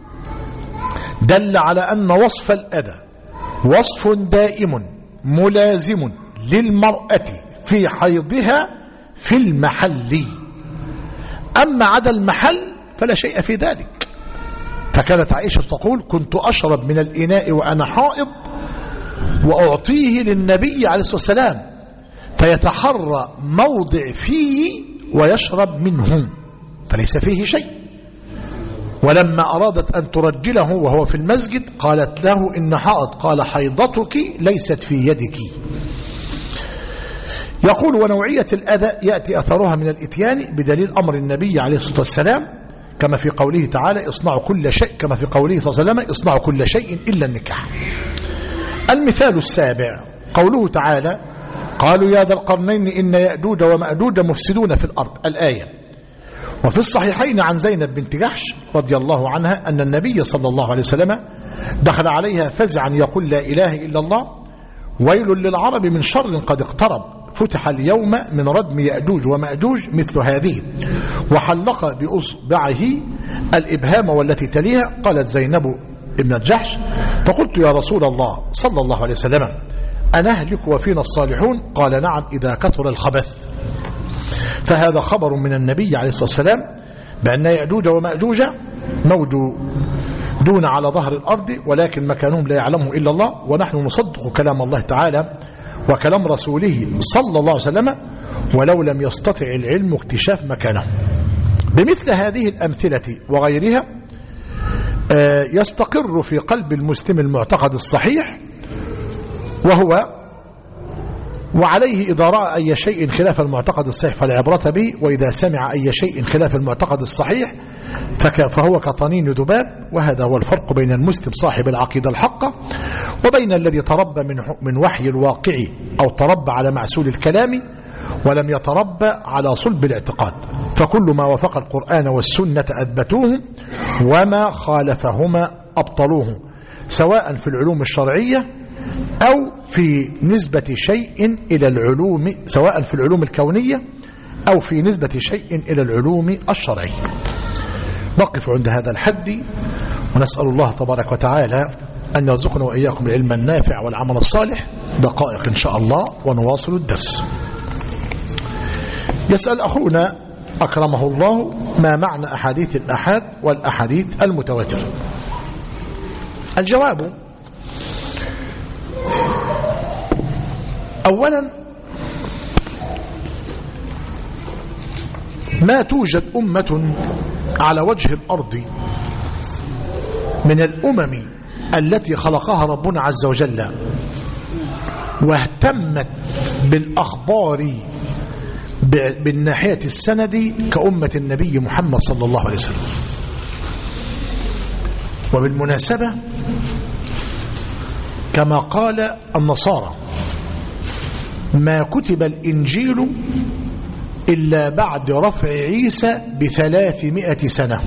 دل على أن وصف الأذى وصف دائم ملازم للمرأة في حيضها في المحل، أما عدا المحل فلا شيء في ذلك. فكانت عائشة تقول كنت أشرب من الإناء وأنا حائض وأعطيه للنبي عليه الصلاة والسلام فيتحرى موضع فيه ويشرب منه فليس فيه شيء. ولما أرادت أن ترجله وهو في المسجد قالت له إن حائض، قال حيضتك ليست في يدك. يقول ونوعية الأذى يأتي أثرها من الإتيان بدليل أمر النبي عليه الصلاة والسلام كما في قوله تعالى اصنعوا كل شيء، كما في قوله صلى الله عليه وسلم اصنعوا كل شيء إلا النكاح. المثال السابع قوله تعالى قالوا يا ذا القرنين إن يأجوج ومأجوج مفسدون في الأرض، الآية. وفي الصحيحين عن زينب بنت جحش رضي الله عنها أن النبي صلى الله عليه وسلم دخل عليها فزعا يقول لا إله إلا الله ويل للعرب من شر قد اقترب فتح اليوم من ردم يأجوج ومأجوج مثل هذه، وحلق بأصبعه الإبهام والتي تليها. قالت زينب ابنة جحش فقلت يا رسول الله صلى الله عليه وسلم أنهلك وفينا الصالحون؟ قال نعم إذا كثر الخبث. فهذا خبر من النبي عليه الصلاة والسلام بأن يأجوج ومأجوج موجودون على ظهر الأرض ولكن مكانهم لا يعلمه إلا الله، ونحن نصدق كلام الله تعالى وكلام رسوله صلى الله عليه وسلم ولو لم يستطع العلم اكتشاف مكانه. بمثل هذه الأمثلة وغيرها يستقر في قلب المسلم المعتقد الصحيح، وهو وعليه إذا رأى أي شيء خلاف المعتقد الصحيح فلا عبرة به، وإذا سمع أي شيء خلاف المعتقد الصحيح فهو كطنين ذباب. وهذا هو الفرق بين المسلم صاحب العقيدة الحقة وبين الذي تربى من من وحي الواقع أو تربى على معسول الكلام ولم يتربى على صلب الاعتقاد. فكل ما وافق القرآن والسنة أثبتوه وما خالفهما أبطلوه، سواء في العلوم الشرعية أو في نسبة شيء إلى العلوم، سواء في العلوم الكونية أو في نسبة شيء إلى العلوم الشرعية. نقف عند هذا الحد ونسأل الله تبارك وتعالى أن يرزقنا وإياكم العلم النافع والعمل الصالح. دقائق إن شاء الله ونواصل الدرس. يسأل أخونا أكرمه الله ما معنى أحاديث الأحاد والأحاديث المتواترة؟ الجواب أولا ما توجد أمة على وجه الأرض من الأمم التي خلقها ربنا عز وجل واهتمت بالأخبار بالناحية السند كأمة النبي محمد صلى الله عليه وسلم. وبالمناسبة كما قال النصارى ما كتب الإنجيل إلا بعد رفع عيسى بثلاثمائة سنة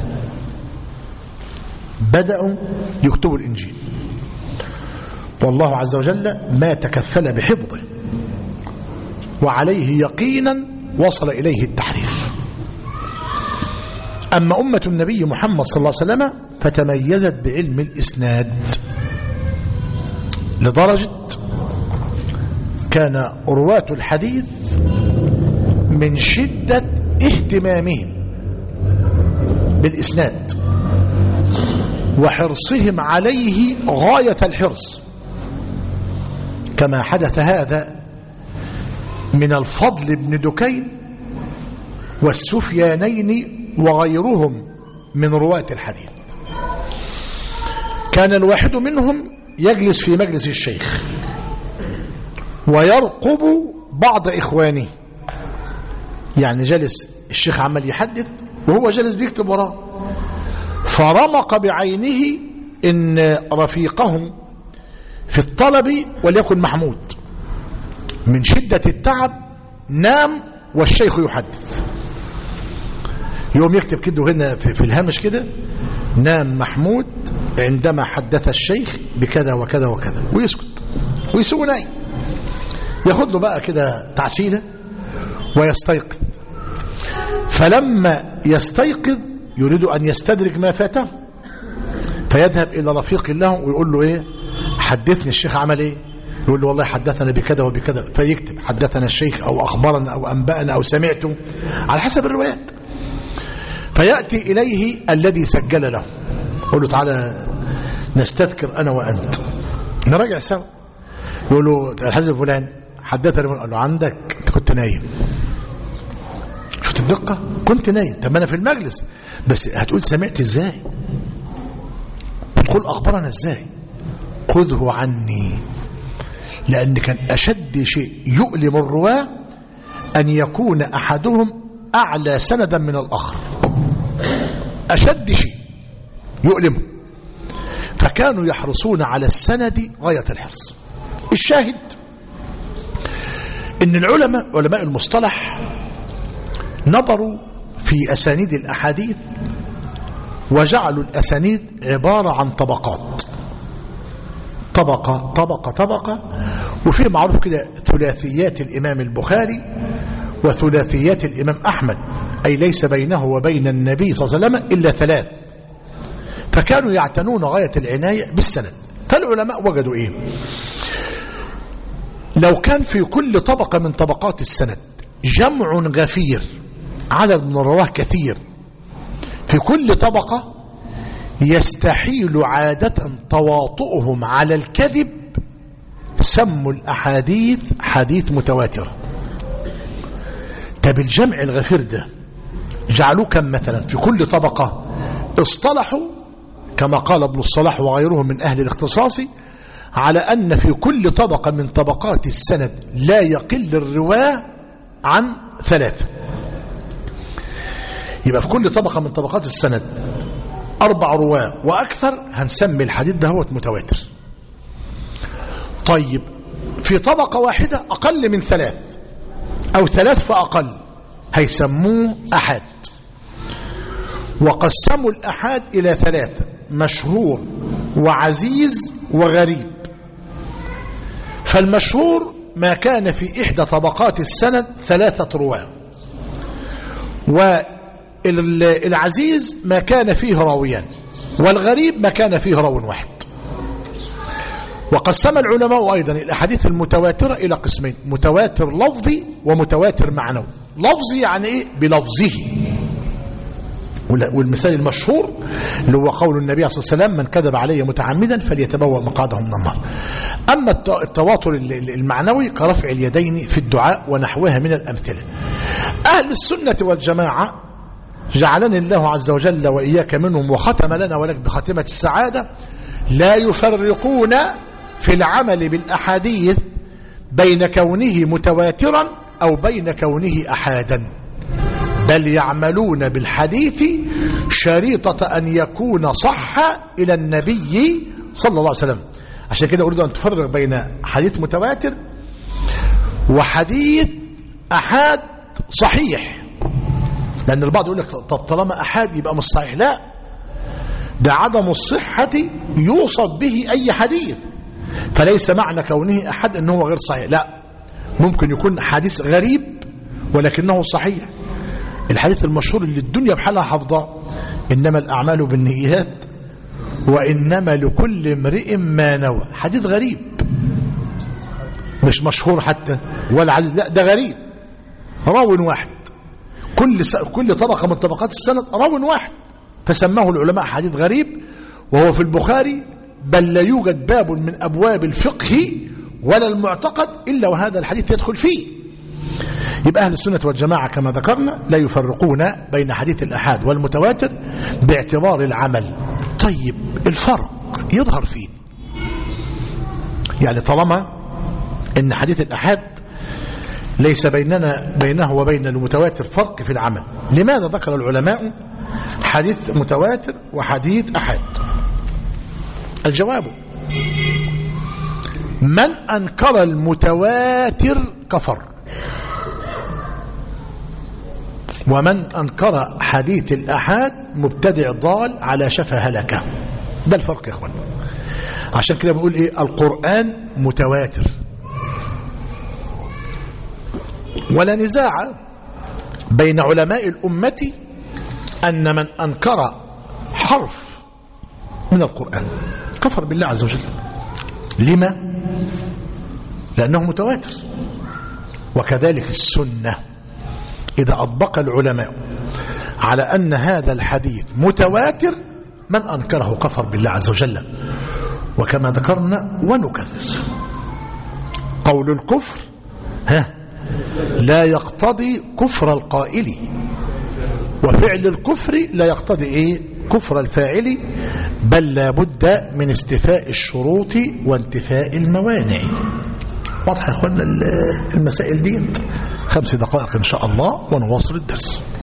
بدأوا يكتبوا الإنجيل، والله عز وجل ما تكفل بحفظه وعليه يقينا وصل إليه التحريف. أما أمة النبي محمد صلى الله عليه وسلم فتميزت بعلم الإسناد، لدرجة كان رواة الحديث من شدة اهتمامهم بالإسناد وحرصهم عليه غاية الحرص، كما حدث هذا من الفضل بن دكين والسفيانين وغيرهم من رواة الحديث. كان الواحد منهم يجلس في مجلس الشيخ ويرقب بعض إخوانه، يعني جلس الشيخ عمال يحدث وهو جلس بيكتب وراه، فرمق بعينه إن رفيقهم في الطلب وليكن محمود من شدة التعب نام والشيخ يحدث. يوم يكتب كده هنا في الهامش كده: نام محمود عندما حدث الشيخ بكذا وكذا وكذا، ويسكت ويسوي نايم. ياخد له بقى كده تعسيله ويستيقظ، فلما يستيقظ يريد أن يستدرك ما فاته، فيذهب إلى رفيق له ويقول له إيه؟ حدثني الشيخ عمل إيه؟ يقول له والله حدثنا بكذا وبكذا، فيكتب حدثنا الشيخ أو أخبرنا أو أنبأنا أو سمعته على حسب الروايات. فيأتي إليه الذي سجل له يقول له تعالى نستذكر أنا وأنت نراجع سوا. يقول له الحزب فلان حدثني، قال له عندك أنت كنت نايم. شفت الدقة؟ كنت نايم. طب أنا في المجلس، بس هتقول سمعت إزاي؟ تقول أخبرنا إزاي؟ خذه عني. لأن كان أشد شيء يؤلم الرواة أن يكون أحدهم أعلى سندا من الآخر، أشد شيء يؤلمه، فكانوا يحرصون على السند غاية الحرص. الشاهد إن العلماء علماء المصطلح نظروا في أسانيد الأحاديث وجعلوا الأسانيد عبارة عن طبقات، طبقة طبقة طبقة. وفي معروف كده ثلاثيات الإمام البخاري وثلاثيات الإمام أحمد، أي ليس بينه وبين النبي صلى الله عليه وسلم إلا ثلاث، فكانوا يعتنون غاية العناية بالسند. فالعلماء وجدوا إيه؟ لو كان في كل طبقة من طبقات السند جمع غفير، عدد من الرواه كثير، في كل طبقة يستحيل عادة تواطؤهم على الكذب، سموا الأحاديث حديث متواترة. طب الجمع الغفير ده جعلوه كم مثلا؟ في كل طبقة اصطلحوا كما قال ابن الصلاح وغيرهم من أهل الاختصاص على أن في كل طبقة من طبقات السند لا يقل الرواة عن ثلاثة. يبقى في كل طبقة من طبقات السند أربع رواة وأكثر هنسمي الحديث ده هو متواتر. طيب في طبقة واحدة أقل من ثلاث أو ثلاث فأقل هيسموه أحاد. وقسموا الأحاد إلى ثلاثة: مشهور وعزيز وغريب. فالمشهور ما كان في إحدى طبقات السند ثلاثة رواة، والعزيز ما كان فيه راويان، والغريب ما كان فيه راو واحد. وقسم العلماء أيضا الأحاديث المتواترة إلى قسمين: متواتر لفظي ومتواتر معنوي. لفظي يعني إيه؟ بلفظه. والمثال المشهور اللي هو قول النبي صلى الله عليه وسلم: من كذب علي متعمدا فليتبوأ مقعده من النار. أما التواتر المعنوي كرفع اليدين في الدعاء ونحوها من الأمثلة. أهل السنة والجماعة جعلني الله عز وجل وإياك منهم وختم لنا ولك بخاتمة السعادة، لا يفرقون في العمل بالأحاديث بين كونه متواترا أو بين كونه أحادا، بل يعملون بالحديث شريطة أن يكون صح إلى النبي صلى الله عليه وسلم. عشان كده أريد أن تفرق بين حديث متواتر وحديث أحاد صحيح، لأن البعض يقول لك طب طالما أحاد يبقى مش صحيح. لا، ده عدم الصحة يوصف به أي حديث، فليس معنى كونه أحد أنه غير صحيح. لا، ممكن يكون حديث غريب ولكنه صحيح. الحديث المشهور اللي الدنيا بحالها حافظاه: إنما الأعمال بالنيات وإنما لكل امرئ ما نوى. حديث غريب مش مشهور حتى ولا عزيز، لا ده غريب، راو واحد، كل س... كل طبقة من طبقات السند راو واحد، فسماه العلماء حديث غريب، وهو في البخاري، بل لا يوجد باب من أبواب الفقه ولا المعتقد إلا وهذا الحديث يدخل فيه. يبقى أهل السنة والجماعة كما ذكرنا لا يفرقون بين حديث الأحاد والمتواتر باعتبار العمل. طيب الفرق يظهر فيه، يعني طالما ان حديث الأحاد ليس بيننا بينه وبين المتواتر فرق في العمل، لماذا ذكر العلماء حديث متواتر وحديث أحاد؟ الجواب: من أنكر المتواتر كفر، ومن أنكر حديث الأحاد مبتدع ضال على شفا هلكة. ده الفرق يا اخوان. عشان كده بقول ايه؟ القرآن متواتر، ولا نزاع بين علماء الأمة أن من أنكر حرف من القرآن كفر بالله عز وجل. لما؟ لأنه متواتر. وكذلك السنة، إذا أطبق العلماء على أن هذا الحديث متواتر من أنكره كفر بالله عز وجل. وكما ذكرنا ونكرر، قول الكفر ها لا يقتضي كفر القائل، وفعل الكفر لا يقتضي ايه؟ كفر الفاعل، بل لا بد من استيفاء الشروط وانتفاء الموانع. واضح يا اخوانا المسائل دي؟ خمس دقائق ان شاء الله ونواصل الدرس.